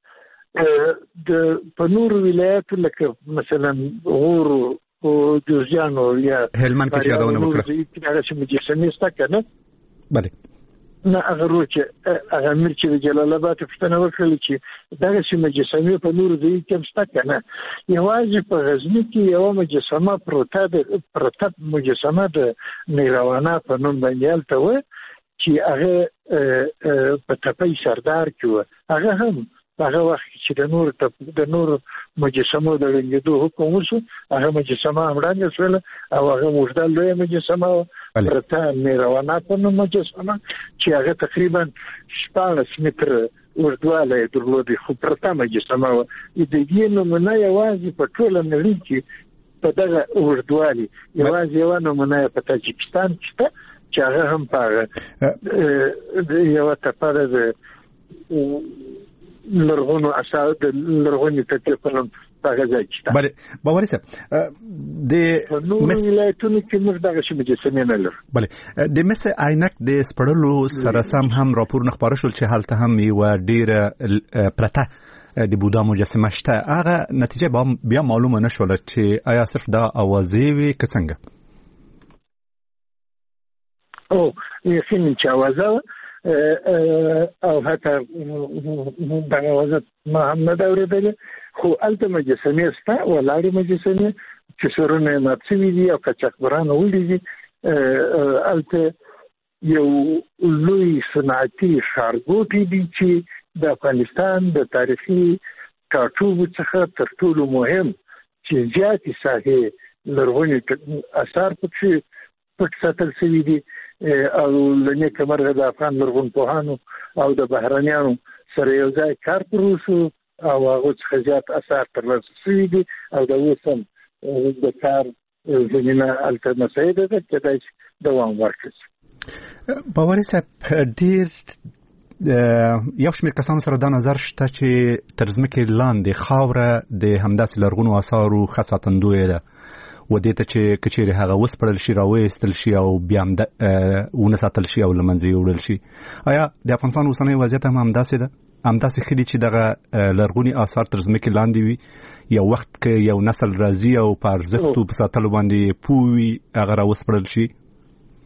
په نورو ولایاتو لکه مثلا غور او جوزجان یا هلمند کې یادونه وکړه هغه چې مجسمې شته که نه؟ بله. نه هغه روچه هغه امیر چې د جلال آباد پوښتنه وکړله چې دغسې مجسمې په نورو ځایو کې هم شته که نه؟ یوازې په غزني کې یوه مجسمه پرته مجسمه د نیروانه په نوم باندې هلته وه چې هغه په تپۍ سردار کې وه. هغه هم هغه وخت چې د نورو مجسمو د ړنګېدو حکم وشو، هغه مجسمه هم ړنګه شوله او هغه اوږده لویه مجسمه وه پرته نیروانه په نوم مجسمه چې هغه تقریبا 16 متره اوږدوالی یې درلودی، خو پرته مجسمه وه. د دې نمونه یوازې په ټوله نړۍ کې په دغه اوږدوالي یوازې یوه نمونه یې په تاجکستان کې شته چې هغه هم په هغه یوه تپه ده د لرغونو اثار د لرغونې تپې په نوم په هغه ځای کې شته. بله باوري صاحب په نورو ولایتونو کې موږ دغسې مجسمې نه لرو. بله د مس عینک د سپړلو سره سم هم راپورونه خپاره شول چې هلته هم یوه ډېره پرته د بودا مجسمه شته. هغه نتیجه بیا معلومه نه شوله چې آیا صرف دا اوازې وي که څنګه؟ یقینا چې اوازه وه او حتی دغه اوازه ما هم نه ده اورېدلې، خو هلته مجسمې شته، ولاړې مجسمې چې سرونه یې مات شوي دي او قاچاقبرانو وړي دي. هلته یو لوی صنعتي ښارګوټی دی چې د افغانستان د تاریخي ټاټوبو څخه تر ټولو مهم چې زیاتې ساحې لرغوني اثار پکې پټ ساتل شوي دي او له نیکه مرغه د افغان لرغون پوهانو او د بهرنیانو سره یو ځای کار پرې وشو او هغو څخه زیات اثار ترلاسه شوي دي او د اوس هم د کار زمینه هلته مساعده ده، کېدای شي دوام ورکړي. باوري صاحب ډېر یو شمېر کسانو سره دا نظر شته چې تر ځمکې لاندې خاوره د همداسې لرغونو اثارو ښه ساتندوی ده و دې ته چې که چېرې هغه وسپړل شي راویستل شي او بیا ونه ساتل شي او له منځه یوړل شي. آیا د افغانستان اوسنی وضعیت هم همداسې ده؟ همداسې ښه دي چې دغه لرغوني اثار تر ځمکې لاندې وي، یو وخت کې یو نسل راځي او په ارزښتو په ساتلو باندې پوه وي هغه راوسپړل شي؟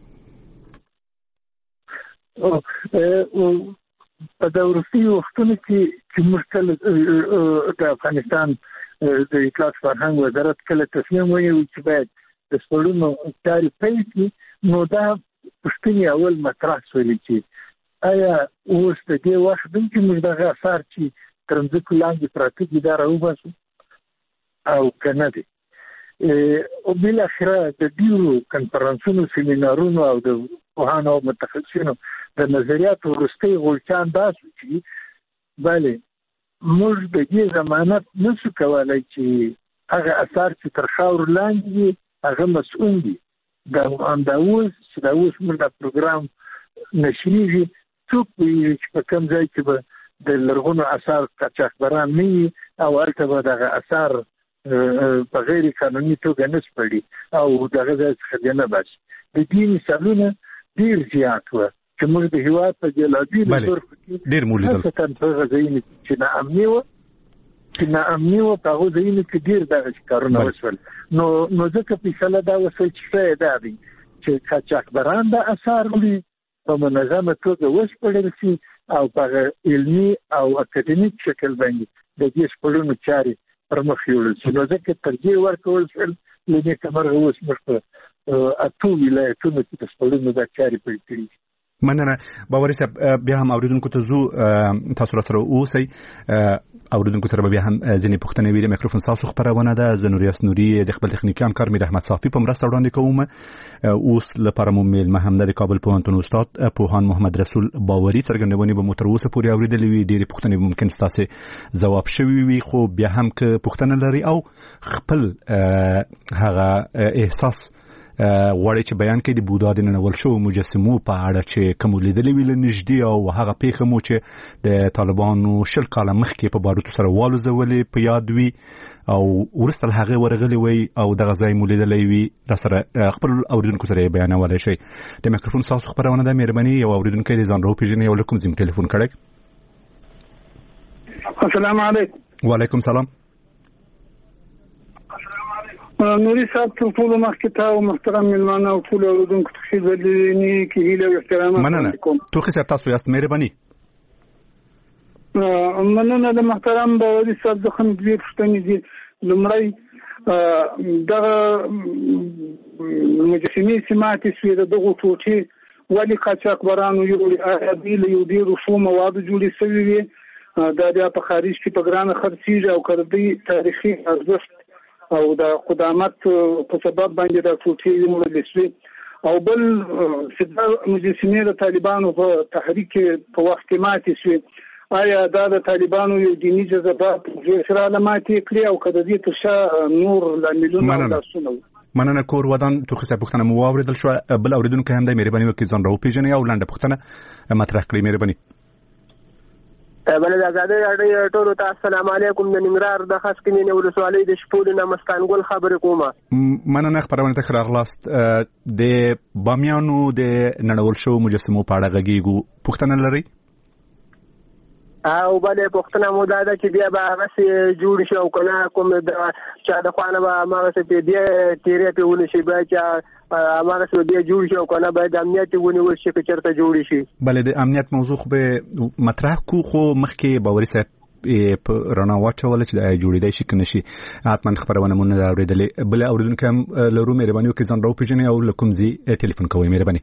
په د وروستیو وختونو کې موږ کله د افغانستان د اطلاعات فرهنګ وزارت کله تصمیم ونیو چې باید د سپړونو چارې پیل کړي، نو دا پوښتنې اول مطرح شولې چې آیا اوس د دې وخت دی چې موږ دغه اثار چې تر ځمکې لاندې پراته دي دا راوباسو او که نه دی. او بالاخره د ډیرو کنفرانسونو، سیمینارونو او د پوهانو او متخصصینو د نظریاتو وروستی غلطان دا شو چې بله موږ د دې ضمانت نشو کولی چې هغه اثار چې تر خاورو لاندې دي هغه مسؤل دي. دا اوس چې دا اوس موږ دا پروګرام نشریږي، څوک پوهېږي چې په کوم ځای کې به د لرغونو اثار قاچاقبران نه وي او هلته به دغه اثار په غیر قانوني توګه نه سپړي او دغه ځای څخه دې نه باسي. د دې مثالونه ډېر زیات وو چې موږ د هېواد په بېلابېلو برخو کې خاصتاً په هغه ځایونو چې ناامني وه په هغو ځایونو کې ډېر دغسې کارونه وشول. نو ځکه فیصله دا وشول چې ښه دا دی چې قاچاقبران دا اثار وړي په منظمه توګه وسپړل شي او په علمي او اکاډمیک شکل باندې د دې سپړونو چارې پر مخ یوړل شي. نو ځکه ترجیح ورکول شول له دې کمرغه اوس موږ په 8 ولایتونو کې د سپړونو دا چارې پیل کړي. مننه باوري صاحب. بیا هم اوریدونکو ته زو تاسو سره اوسئ. اوریدونکو سره بیا هم ځینې پوښتنې ویلې. میکروفون تاسو خبرونه ده. زه نوریاس نوري د خپل تخنیکي همکار میر احمد صافي په مرسته وړاندې کوم. اوس لپاره مو میلمه هم د کابل پوهنتون استاد پوهان محمد رسول باوري څرګندونې به مو تر اوسه پورې اوریدلې وي. ډېرې پوښتنې ممکن ستاسو ځواب شوي وي، خو بیا هم که پوښتنه لري او خپل هغه احساس غواړي چې بیان کړي د بودا د ننول شو مجسمو په اړه چې کوم لیدلې ویل نږدې او هغه پیښه مو چې د طالبانو 20 کاله مخکې په باروتو سره والوزولې په یاد وي او ورسته هغه ورغلې وي او دغه ځای مو لیدلې وي را سره خپل اوریدونکو سره بیانولای شي. د میکروفون تاسو خبرونه ده. مهرباني یو اوریدونکو د ځان راو پیژنې او لکم زم ټلیفون کړئ. السلام علیکم. وعلیکم سلام. نوري صاحب ټول مخکې ته او محترم ملمانه او ټول اوریدونکو ته خدمتني کې هیله او احترام کوم. توخي صاحب تاسو یاست. مهرباني. مننه د محترم باوري صاحب د خن دې پښتنې دي. لمړی دغه مجسمې سماتي سوی دغه ټوټې ولې قاچاقبرانو یو دې رسوم مواد جوړې شوي وي دا بیا په خارج کې په ګرانه خرڅېږي او کړدي تاریخي ارزښت او د قدامت په سبب باندې د ټوټې موږ لسوي او بل صدا مجسمې د طالبانو په تحریک په وخت کې ماتې شوې. آیا دا د طالبانو یو دیني جذبات سره ماتې کړې او کده دې ترشا نور لاملونه تاسو مننه کور ودان توخي صاحب پوښتنه مو اوریدل شو. بل اوریدونکو هم د مهرباني وکړئ ځان راو پیژنئ او لاندې پوښتنه مطرح کړئ. مهرباني. بل د آزادۍ راډیو ټولو ته السلام علیکم. د ننګرهار د خاص کمینې ولسوالۍ د شپول نه مستانګل خبرې کومه. مننه خبرونه ته راغلاست. د بامیانو د نړول شو مجسمو په اړه غږیږو. پوښتنه لرئ؟ او بل پوښتنه مو دا ده چې بیا به هغه جوړ شي او کنه کوم د چا د خوانه به هغه څه په دې تیرې په ول شي به چې هغه څه دې جوړ شي او کنه به د امنیت ونیول شي چې چرته جوړ شي. بل د امنیت موضوع خو به مطرح کو خو مخکې باوري صاحب په رڼا واچول چې د جوړېدای شي کنه شي حتما خبرونه مونږ نه اوریدلې. بل اوریدونکو هم لرو مهرباني وکړئ ځان راو پیژنئ او لکم زی ټلیفون کوئ. مهرباني.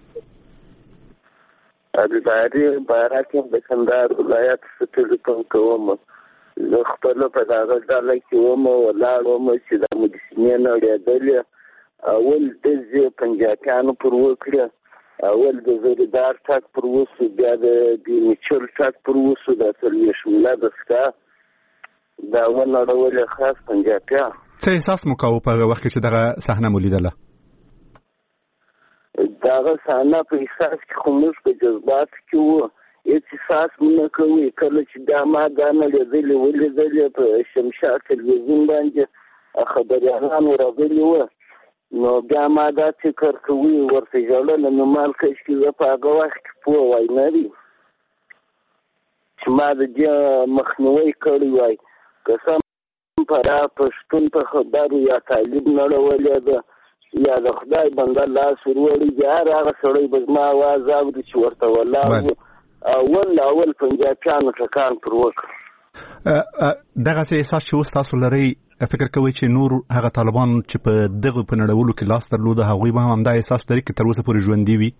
د باري بارکه د کندهار ولایت ټلیفون کوم. زه خپل په دغه ډله کې وم ولاړم چې د مجسمې نه لري اول د پنجابیانو پر وکړه اول د زریدار تاک پر وسو بیا د میچل تاک پر وسو د تلوي شمله دستا دا ونه ډول خاص پنجابیا. څه احساس مو کاوه په وخت کې چې دغه صحنه مولیدله؟ داغه صحنه په احساس کې خموش په جذبات کې وو. احساس مونږ کوي کله چې دا ما غانه لیدلې ولې په شمشاد تلویزیون باندې خبريالانو راغلي وو نو بیا ما دا فکر کوي ورته ځاله نو مال کې چې په هغه وخت په وای نه دي چې ما د مخنوي کړی وای قسم پر پښتون په خبرو یا طالب نه ولې ده یا د خدای بنده لاس وروړي بیا هغه سړی به زما اواز اوري چې ورته ولاړ اول پنجابیانو ټکان پر وکړ. دغسې احساس چې اوس تاسو لرئ فکر کوئ چې نور هغه طالبان چې په دغه په نړولو کې لاس درلوده هغوی به هم همدا احساس لري که تر اوسه پورې ژوندي وي؟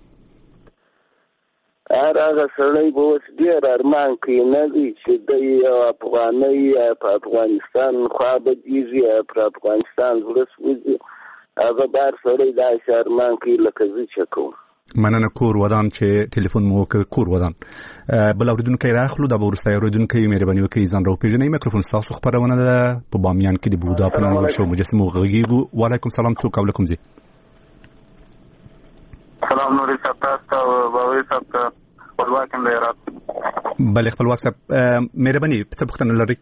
هغه سړی به اوس ډېر ارمان کوي نه دی چې دی یو افغانۍ په افغانستان خوا بدېږي یا پر افغانستان زړه سوځي. هغه بار سړی داسې ارمان کوي لکه زه چې کوم. مننه کور ودان چې ټلیفون مو وکړ. کور ودان بل اوریدونکی راخلو دا به وروستی اوریدونکی مهرباني وکړئ ځان راوپېژنئ. میکروفون ستاسو خپرونه ده په بامیان کې د بودا په نوم شو مجسم وغږیږو. وعلیکم سلام. څوک او لکم زی؟ سلام نوري صاحب تاسو باوري صاحب خپلواک هم دی رات. بله خپلواک صاحب مهرباني څه پوښتنه لرئ؟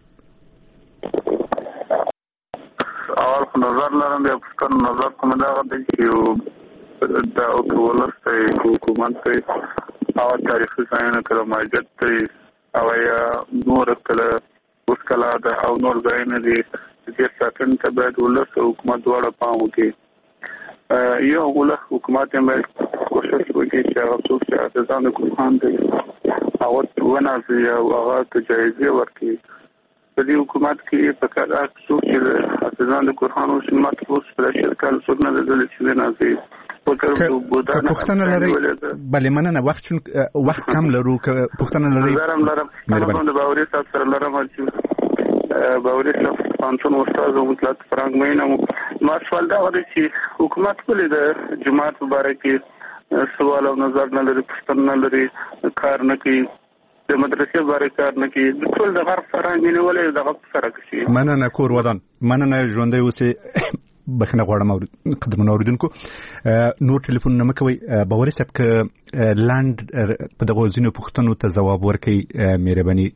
اول خو نظر لرم بیا پوښتنه نظر کوم دغه دی چې دا ولس حکومت ته او تاریخي ځایونه کله ماجد ته او یا نور کله اوس کله او نور ځایونه دي چې ساتنې ته باید ولس او حکومت دواړه پام وکړي. یو ولس حکومت هم باید کوشش وکړي چې هغه څوک چې حافظان د قرآن دي هغه ونازي او هغه ته جایزې ورکړي. په دې حکومت کې په کار څوک چې حافظان د قرآن او سنت اوس په شل کال څوک نه دي چې ونازي پوښتنه لرئ؟ بله مننه. وخت کم لرو که پوښتنه لرئ؟ لرم د باوري صاحب سره لرم چې باوري صاحب پانتون استاد او مطلق فرانګ مینه ما سوال دا غواړي چې حکومت ولې د جماعت مبارک کې سوال او نظر نه لري، پوښتنه نه لري، کار نه کوي، د مدرسې باره کار نه کوي، د ټول د غرب فرهنګ مینه ولې دغه سره کوي؟ مننه کور ودان. مننه ژوندی اوسئ. بخنه غواړم قدرمن اوریدونکو نور ټلیفون نه مکوي. باوري صاحب که لاند په دغه ځینو پوښتنو ته ځواب ورکړي مهرباني.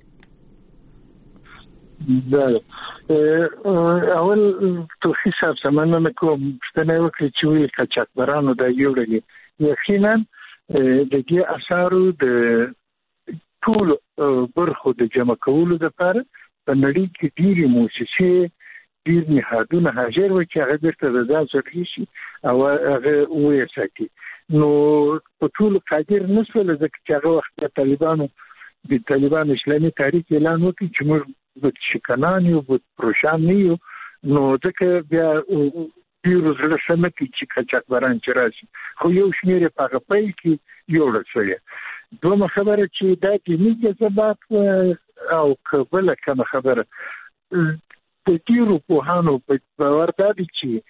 اول توفیق صاحب مننه کوم پوښتنه وکړي چې وی قاچاقبرانو دا یوړلي. یقینا د دې اثارو د ټول برخو د جمع کولو لپاره په نړۍ کې ډېری موسسې ډیر نهادونه حاضر و چې هغه بیرته د ځان څخه شي او هغه وساتي. نو په ټول قادر نشول ځکه چې هغه وخت د طالبانو اسلامي تاریخ اعلان وکړي چې موږ د شکنان یو د پروشان نه یو. نو ځکه بیا ډیر زړه شمه کې چې قاچاقبران چې راشي خو یو شمیر په هغه پیل کې یوړل شوی. دومره خبره چې دا دیني جذبات او قبل کومه خبره د ډیرو پوهانو په باور دی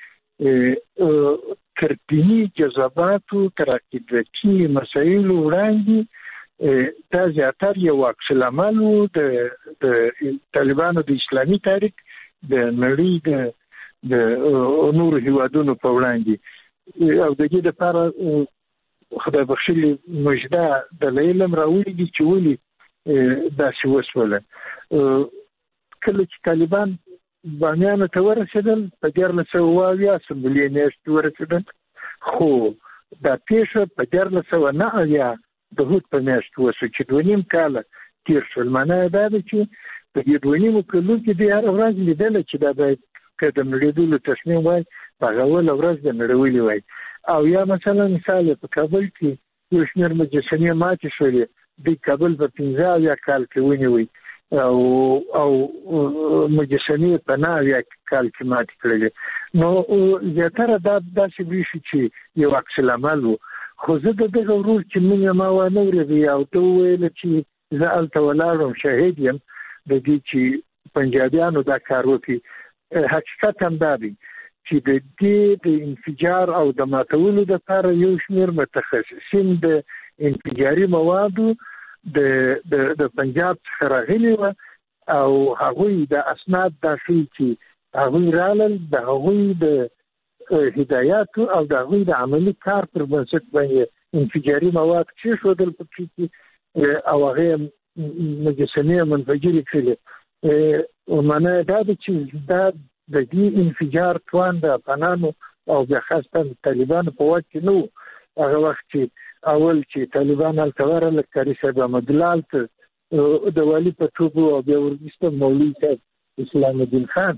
چې تردینی جذباتو ترقیدتي مسایلو وړاندې دا زیاتر یو عکس العمل د طالبانو د اسلامي تاریخ د نړۍ د نورو هیوادونو په وړاندې او د دې لپاره خدای بخښلي مجده د علم راوړي دي چې ولې داسې وسوله. کله چې طالبان بامیانو ته ورسېدل په 1980 میلیونر ورسېدل خو دا پیښه په 1990 د هوت په میاشت وشو چې 2.5 کاله تیر شول. معنی دا ده چې په دې 2.5 کالو کې د هر ورځ لیدل چې دا باید که د نړیدلو تصمیم وای په اول ورځ د نړیولي وای. او یا مثلا مثال په کابل کې یو شمېر مجسمې ماتې شولې د کابل په 15 کال کې ونیوي او مجسمې په 9 کال کې ماتې کړلې. نو زیاتره دا داسې ویشي چې یو عکس العمل و. خو زه د دغه ورور چې مونږ ما وانه ورېږي او ته وویل چې زه هلته ولاړم شاهد یم د دې چې پنجابیانو دا کار وکړي. حقیقت هم دا دی چې د دې د انفجار او د ماتولو لپاره یو شمېر متخصصین د انفجاري موادو د پنجاب څخه راغلي وو او هغوی د اسناد دا ښیي چې هغوی رالل د هغوی د هدایاتو او د هغوی د عملي کار پر بنسټ باندې انفجاري مواد کېښودل پکې او هغې مجسمې منفجرې کړلې. معنی دا ده چې دا د دې انفجار توان د افغانانو او بیا خاصه طالبانو په وخت کې نه و. هغه وخت چې اول چې طالبان هلته ورغلل قاري صاحب احمدالله هلته د والي په توګه او بیا وروسته مولوي صاحب اسلام الدین خان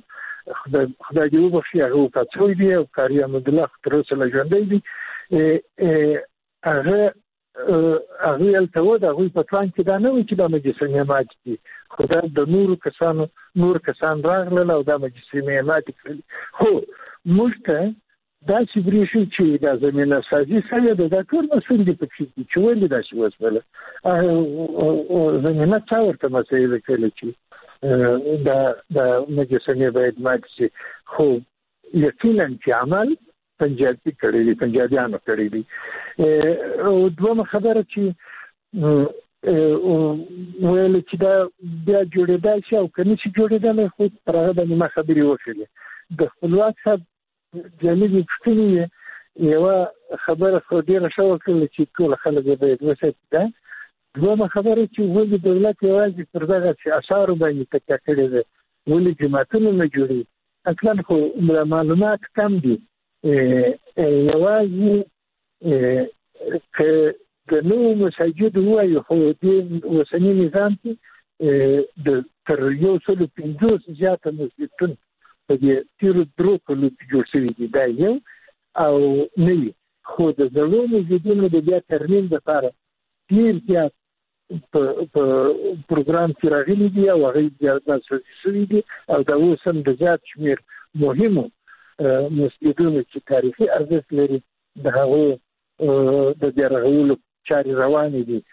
خدای دې وبخښي هغه وکړی دی او کاری احمد الله تر اوسه لا ژوندی دی هغه الته و د هغوی په پلان کې دا نه وي چې دا مجسمې ماتې دي خو دا د نور کسان راغلل او دا مجسمې ماتې کړلې خو موږ ته داسې برېښي چې دا زمینه سازي سوې ده دا ټول مسؤل دي پکې دي چې ولې داسې وسوله زمینه چا ورته مسایل کړلې چې دا مجسمې باید ماتې شي خو یقینا چې عمل پنجابیانو کړی دي او دومره خبره چې ویل چې دا بیا جوړېدای شي او که نه شي جوړېدلی خو پر هغه باندې ما خبرې وکړلې د خپلواک صاحب جالبې پوښتنې یوه خبره خو ډېره ښه وکړله چې ټول خلک یې باید وساتي ده دومره خبره چې ولې دولت یوازې پر دغه اسعارو باندې تکیه کړې ده ولې جوماتونه نه جوړوي اصلا خو معلومات کم دي یوازې که د نوو مساجد ووایو خو دې اوسني نظام کې تر 150 زیاته مسجدونه په دې تېرو 3 کلو کې جوړ شوي دي دا یو او نه وي خو د زړو مسجدونو د بیا ترمیم دپاره ډېر زیات په پروګرام کې راغلي دي او هغوی بیا بازسازي شوي دي او دا اوس هم د زیات شمېر مهمو مسجدونو چې تاریخي ارزښت لري د هغو د بیا رغولو چارې روانې دي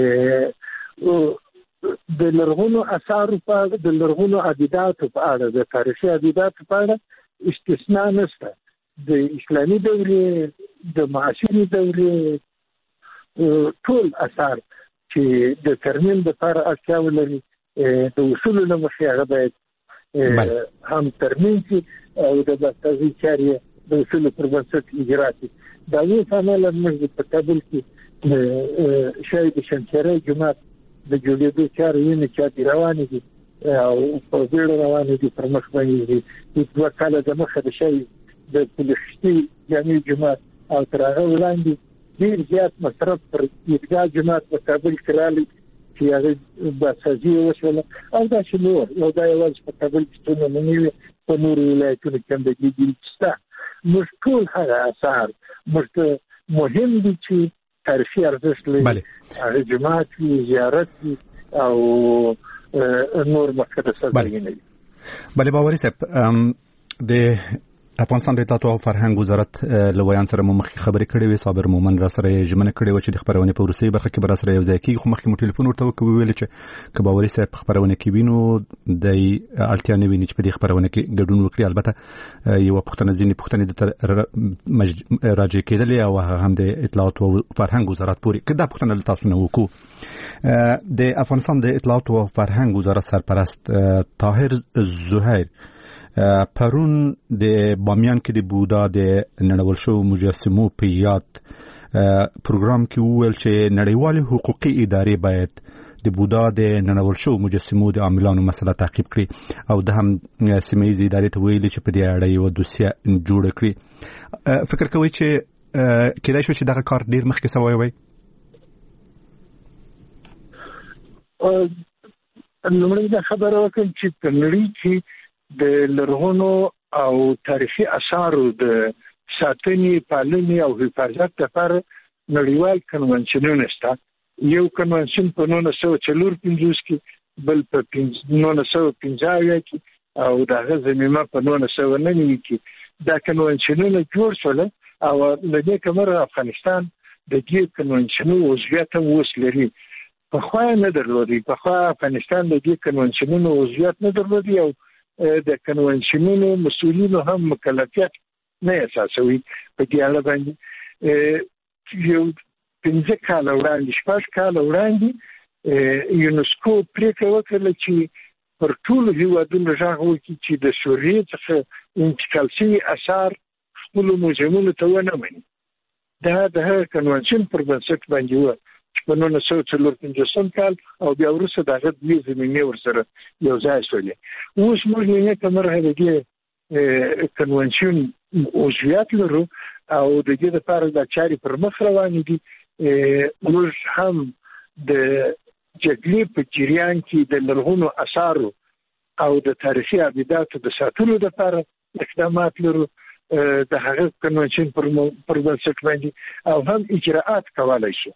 د لرغونو اثارو په اړه د لرغونو ابداتو په اړه د تاریخي ابداتو په اړه استثناء نشته د اسلامي دورې د معاصرې دورې ټول اثار چې د ترمیم لپاره اړتیا ولري د اصولو له مخې هغه باید هم ترمیم شي او د بازسازي چارې د اصولو پر بنسټ اجرا شي دا اوس عملاً موږ په کابل کې شاید شمشېرۍ جومات د جوړېدو چارې وینې چې روانې دي او په بیړه روانې دي پر مخ باندې دي 2 کاله دمخه د شاید د پلخشتي جامع جومات او تر هغه وړاندې ډېر زیات مصرف پر عیدګاه جومات په کابل کې راغلی چې هغه بازسازي یې وشوله او داسې نور یو دا یوازې په کابل کې څونه نه وي په نورو ولایتونو کې هم د دې ډېر شته موږ ټول هغه اثار موږ ته مهم دي چې تاریخي ارزښت لري هغه جومات وي زیارت وي او نور مقدس ځایونه وي بله باوري صاحب د افغانستان د اطلاعات او فرهنګ وزارت لویان سره مو مخکې خبرې کړې وې صابر مومن را سره ژمنه کړې و چې د خبرونې په وروستۍ برخه کې به را سره یو ځای کېږي خو مخکې مو ټلیفون ورته وکړ ویل چې که باوري صاحب په خبرونه کې وینو د اړتیا نه ویني چې په دې خبرونه کې ګډون وکړي البته یو پوښتنه ځینې پوښتنې د راجع کېدلې او هم د اطلاعات او فرهنګ وزارت پورې که دا پوښتنه تاسو نه وکړو د افغانستان د اطلاعات او فرهنګ وزارت سرپرست طاهر زهیر پرون د بامیان کې د بودا د نړیوال شو مجسمو په یاد پروګرام کې وویل چې نړیوال حقوقي ادارې باید د بودا د نړیوال شو مجسمو د عاملانو مسله تعقیب کړي او د هم سیمه‌ییزې ادارې ته ویلي چې په دې اړه یو دوسیه جوړه کړي فکر کوئ چې کېدای شو چې دغه کار ډیر مخکې سوی وي لومړی دا خبره وکړم چې په نړۍ کې د لرغونو او تاریخي اثارو د ساتنې پالنې او حفاظت لپاره نړیوال کنونشنونه شته یو کنونشن په 1954 کې بل په 1950 کې او دغه زمینه په 1999 کې دا کنونشنونه جوړ شول او لږه کمر افغانستان د دې کنونشنونو عضویت هم اوس لري په خو نه درلودي په خو افغانستان د دې کنونشنونو عضویت نه درلودي او د کنونشنونو مسؤلینو هم مکلفیت نه اساسوي په دې اړه باندې یو 15 کال وړاندې 6 کال وړاندې یونسکو پریکړه وکړه چې پر ټول هیوادونو راغ وکړي چې د سوریې څخه انتقال شوي اثار خپل موزیمونو ته ونه مني دا د کنونشن پر بنسټ باندې و په 1954 کال او بیا وروسته دغه دوی زمینه ورسره یو ځای شولې اوس موږ نه کومه هغه کنونشن عضویت لرو او د دې لپاره د چاري پر مخ روان دي موږ هم د جګړې په جریان کې د لرغونو اثارو او د تاریخي ابداتو د ساتلو لپاره اقدامات لرو د هغه کنونشن پر بنسټ باندې او هم اجراءات کولای شي.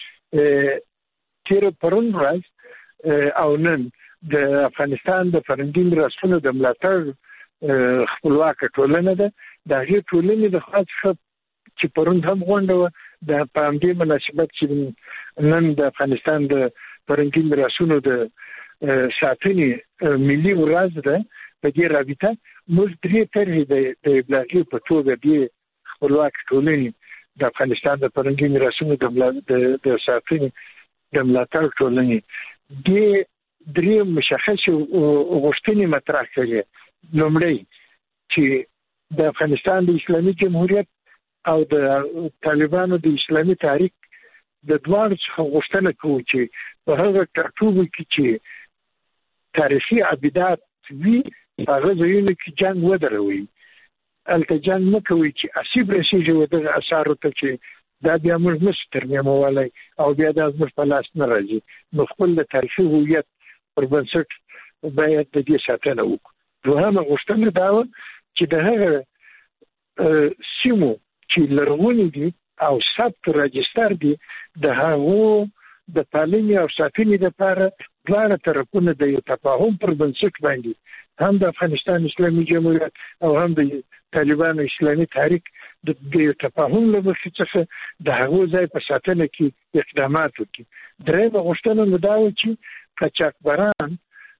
تیر پرون ورځ او نن د افغانستان د فرهنګي میراثونو د ملاتړ خپلواک ټولنه ده. د هغې ټولنې د خاص چې پرون هم غونډه وه د په همدې مناسبت چې نن د افغانستان د فرهنګي میراثونو د ساتنې ملي ورځ ده. په دې رابطه موږ 3 طرحې د ابلاغي په توګه د خپلواک ټولنې د افغانستان د فرهنګي میراثونو د ساتنې د ملاتړ ټولنې د 3 مشخص غوښتنې مطرح کړې. لومړی چې د افغانستان د اسلامي جمهوریت او د طالبانو د اسلامي تحریک د دوه څخه غوښتنه کوو چې په هغه ټاټوبو کې چې تاریخي ابدات وي هغه ځایونو کې جنگ ودروي. هلته جنگ نه کوي چې اسیب رسېږي دغه اثارو ته چې دا بیا موږ نشو ترمیمولی او بیا دا زموږ په لاس نه راځي. نو خپل د تاریخي هویت پر بنسټ باید د دې ساتنه وکړو. دوهمه غوښتنه دا وه چې د هغه سیمو چې لرغوني دي او ثبت راجستر دي د هغو د پالنې او ساتنې لپاره دواړه طرفونه د یو تفاهم پر بنسټ باندې هم د افغانستان اسلامي جمهوریت او هم د طالبانو اسلامي تحریک د یو تفاهم له مخې څخه د هغو ځای په ساتنه کې اقدامات وکړي. درېیمه غوښتنه مو دا وه چې قاچاقبران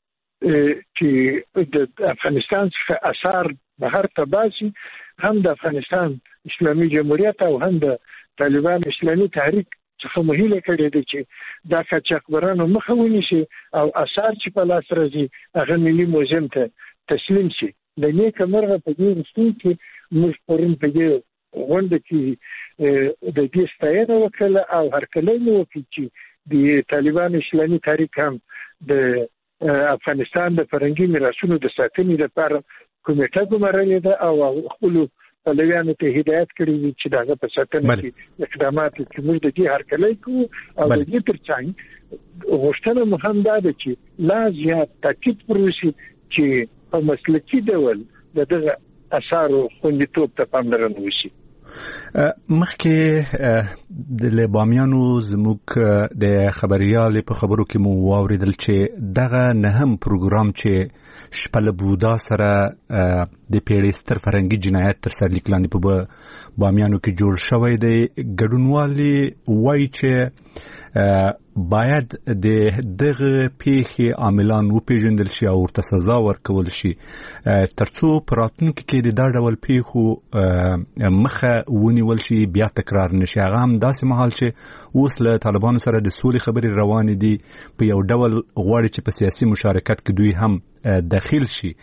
چې د افغانستان څخه اثار بهر ته باسي هم د افغانستان اسلامي جمهوریت او هم د طالبان اسلامي تحریک څخه مهیله کړې ده چې دا قاچاقبرانو مخه ونیسي او اثار چې په لاس راځي هغه ملي موزیم ته تسلیم شي. د نیکه مرغه په دې وروستیو کې موږ پرون په دې غونډه کې د دې ستاینه وکړله او هرکلی مو وکړي چې د طالبان اسلامي تحریک هم د افغانستان د فرهنګي میراثونو د ساتنې لپاره کمیټه ګمارلې ده او خپلو پلویانو ته هدایت کړی وي چې دغه په ساتنه کې اقدامات چې موږ د دې هرکلی کوو او د دې ترڅنګ غوښتنه مو هم دا ده چې لا زیات تاکید پر وشي چې په مسلکي ډول د دغه اثارو خوندیتوب ته پاملرنه وشي. مخکې د بامیانو زموږ د خبريال په خبرو کې مو واوریدل چې دغه نهم پروګرام چې شپله بودا سره د پیړۍ ستر فرهنګي جنایت تر سرلیک لاندې په بامیانو کې جوړ شوی دی. ګډونوالي وایي چې باید دغه پیښې عاملان وپېژندل شي او ورته سزا ورکول شي ترڅو په راتلونکي کې د دا ډول پیښو مخه ونیول شي بیا تکرار نشي. هغه هم داسې مهال چې اوس له طالبانو سره د سولې خبرې روانې دي په یو ډول غواړي چې په سیاسي مشارکت کې دوی هم داخل شي.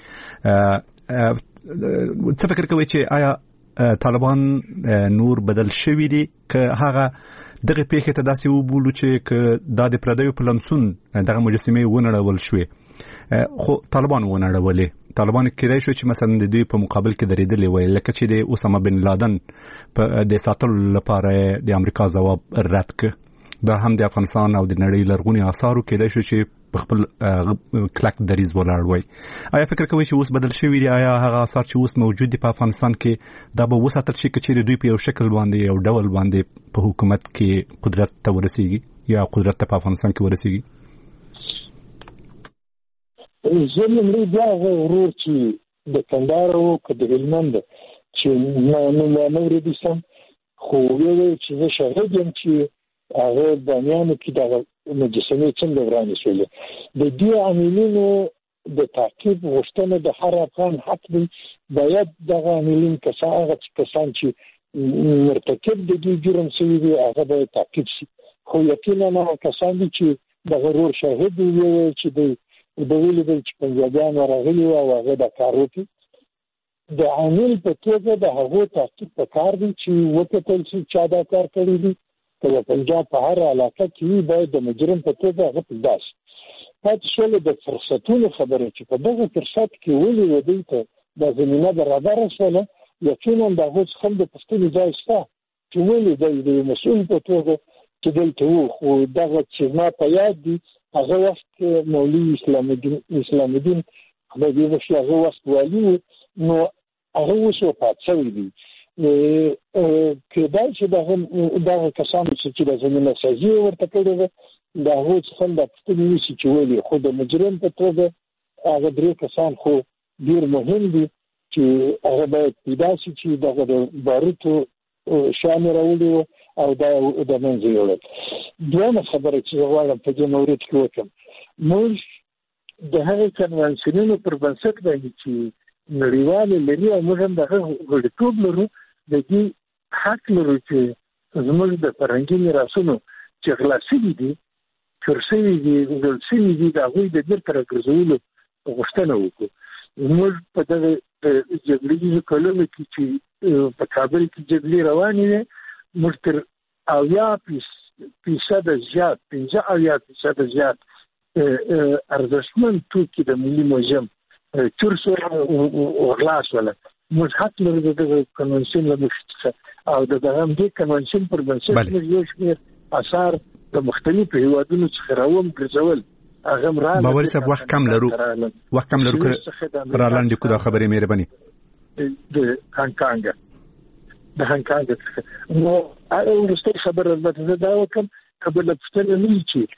څه فکر کوي چې آیا طالبان نور بدل شوي دي که هغه دغه پیښې ته داسې وبولو چې دا د پردیو په لمسون دغه مجسمې ونړول شوې خو طالبان ونړولې؟ طالبان کېدای شو چې مثلا د دوی په مقابل کې درېدلې وای لکه چې د اسامه بن لادن د ساتلو لپاره د امریکا ځواب رد کړ. دا هم د افغانستان او د نړۍ لرغوني آثارو کېدای شو چې په خپل کلک دریځ ولاړ وای. آیا فکر کوئ چې اوس بدل شوي دي؟ آیا هغه آثار چې اوس موجود دي په افغانستان کې دا به وساتل شي که چیرې دوی په یو شکل باندې یو ډول باندې په حکومت کې قدرت ته ورسیږي یا قدرت ته په افغانستان کې ورسیږي؟ زه لومړی بیا هغه ورور چې د کندهار و که د هلمند چې نوم نه اورېدی خو ویل چې زه شاهد یم چې هغه بامیانو کې دغه مجسمې څنګه ورانې شولې. د دې عاملینو د تعقیب غوښتنه د هر افغان حق دی. باید دغه عاملین هغه کسان چې مرتکب د دې جرم شوي دي هغه باید تعقیب شي. خو یقینا هغه کسان دي چې دغه ورور شاهد ویل چې د ویلېدل چې پنجابیان راغلي وو او هغه دا کار وکړي. د عامل په توګه د هغو تعقیب پکار دی چې وکتل شي چا دا کار کړی دی. که د پنجاب په هر علاقه کې باید د مجرم په توګه هغه پیدا شي. پاتې شوله د فرصتونو خبره چې په دغه فرصت کې ولې و دوی ته دا زمینه برابره شوله یقینا د هغو څخه هم د پوښتنې ځای شته چې ولې دی د مسؤل په توګه چې دلته وو. خو دغه چې ما په یاد دي هغه وخت مولوي اسلام الدین خدای دې وکړي هغه وخت والي نو هغه اوس وفات شوی دی. کېدای شي دغه کسانو چې د زمینه سازي ورته کړې ده د هغوی څخه دا پوښتنې وشي چې ولې، خو د مجرم په توګه هغه 3 کسان خو ډېر مهم دي چې هغه باید پیدا شي چې دغه د باروتو شیان یې راوړي وو او دا د منځه یوړل. دویمه خبره چې زه غواړم په دې مورد کې وکړم، موږ د هغې کنوانسیونونو پر بنسټ باندې چې نړیوالې لري او موږ هم د هغه غړیتوب لرو، د دې حق لرو چې زموږ د فرهنګي میراثونو چې غلا شوي دي، چور شوي دي، وژل شوي دي، د هغوی د بېرته راګرځولو غوښتنه وکړو. موږ په دغه جګړیزو کلونو کې چې په کابل کې جګړې روانې وې، موږ تر 80% زیات 50% زیات ارزښتمن توکي د ملي موزیم چور شول او غلا شول. موږ حق لرو د دغه کنوانسیون له مخې څخه او د همدې کنوانسیون پر بنسټ موږ یو شمېر اثار د مختلفو هېوادونو څخه راوګرځول. باوري صاحب وخت کم لرو که را لاندې کو دا خبرې مهرباني د هانګ کانګ څخه نو وروستۍ خبره البته زه دا وکړم که بله پوښتنه نه وي چې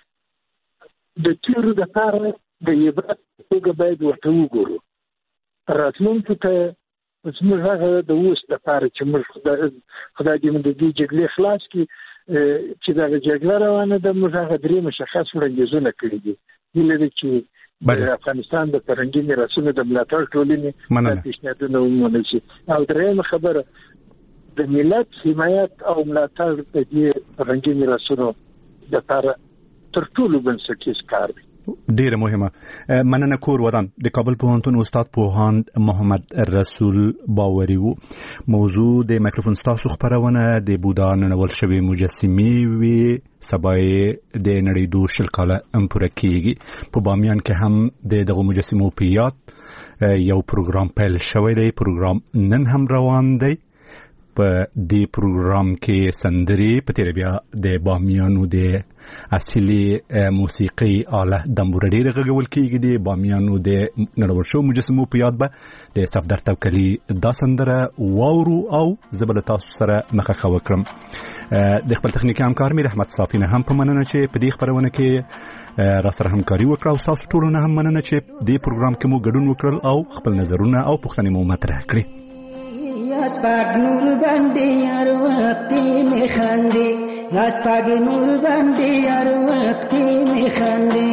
د تیرو دپاره د عبرت په توګه باید ورته وګورو. راتلونکو ته زموږ هغه د اوس دپاره چې موږ خدای دې موږ د دې جګړې خلاص کړي چې دغه جګړه روانه ده، موږ هغه 3 مشخص وړاندیزونه کړي دي. هیله ده چې د افغانستان د فرهنګي میراثونو د ملاتړ ټولنې دا پیشنهادونه ومنل شي. او درېیمه خبره د ملت حمایت او ملاتړ د دې فرهنګي میراثونو دپاره تر ټولو بنسټیز کار دی. ډیره مهمه مننه. کور ودان د کابل پوهنتون استاد پوهاند محمد رسول باوري وو. موضوع د مایکروفون ستاسو خبرونه د بودا ننول شوی مجسمه وی سبای د نړۍ 2 کاله پوره کیږي. په بامیان کې هم دغه مجسمه په یاد یو پروګرام پیل شوی دی. پروګرام نن هم روان دی. په دې پروګرام کې سندري په تیر بیا د بامیانو د اصلي موسیقي آله دمبورډي غږول کېږي. د بامیانو د نړول شو مجسمو په یاد به د صفدر توکلی دا سندره واورو او زبل تاسو سره مخه وکړم. د خپل تخنیکی همکار مې رحمت صافی نه هم په مننه چې په دې خبرونه کې را سره همکاري وکړه او تاسو ټول نه هم مننه چې دې پروګرام کې مو ګډون وکړل او خپل نظرونه او پوښتنې مو مطرح کړې. اسپاگ نور بندی یار وقتی می خندی، اسپاگ نور بندی یار وقتی می خندی.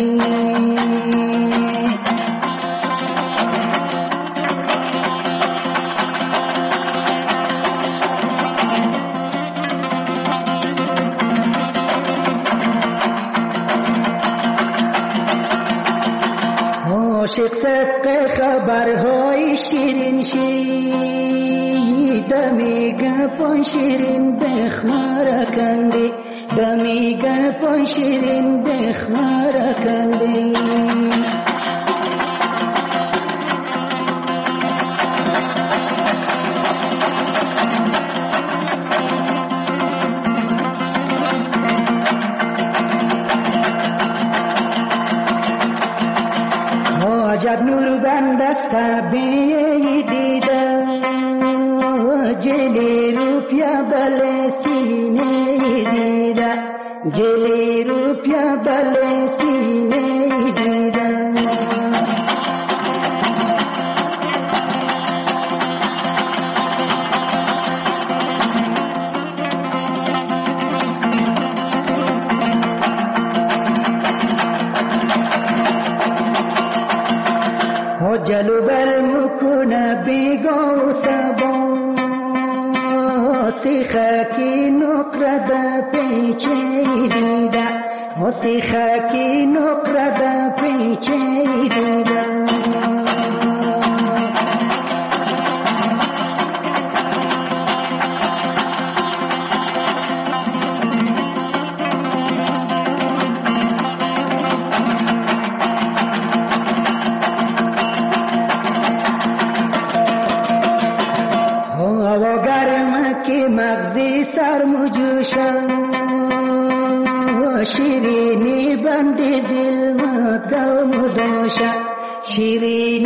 عاشق صدق خبرهای شیرین دمیگه پای شیرین بخماره کندی، دمیگه پای شیرین بخماره کندی. عجب نور بندست بیدیده جلی روپیا بل سینه دیده، جلی روپیا بل سینه دیده. جلو بل مکنه بیگو سبا سیخه کی نقرد پیچه دیده، سیخه کی نقرد پیچه دیده. مغزی سرمجوشا شیرینی بند دل مدام داشا، شیرینی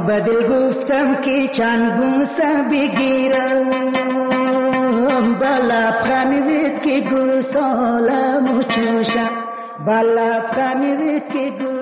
به دل گفتم که چند بوسه بگیرم، به لبخند وید که گل سالم چوشم، به لبخند وید که گل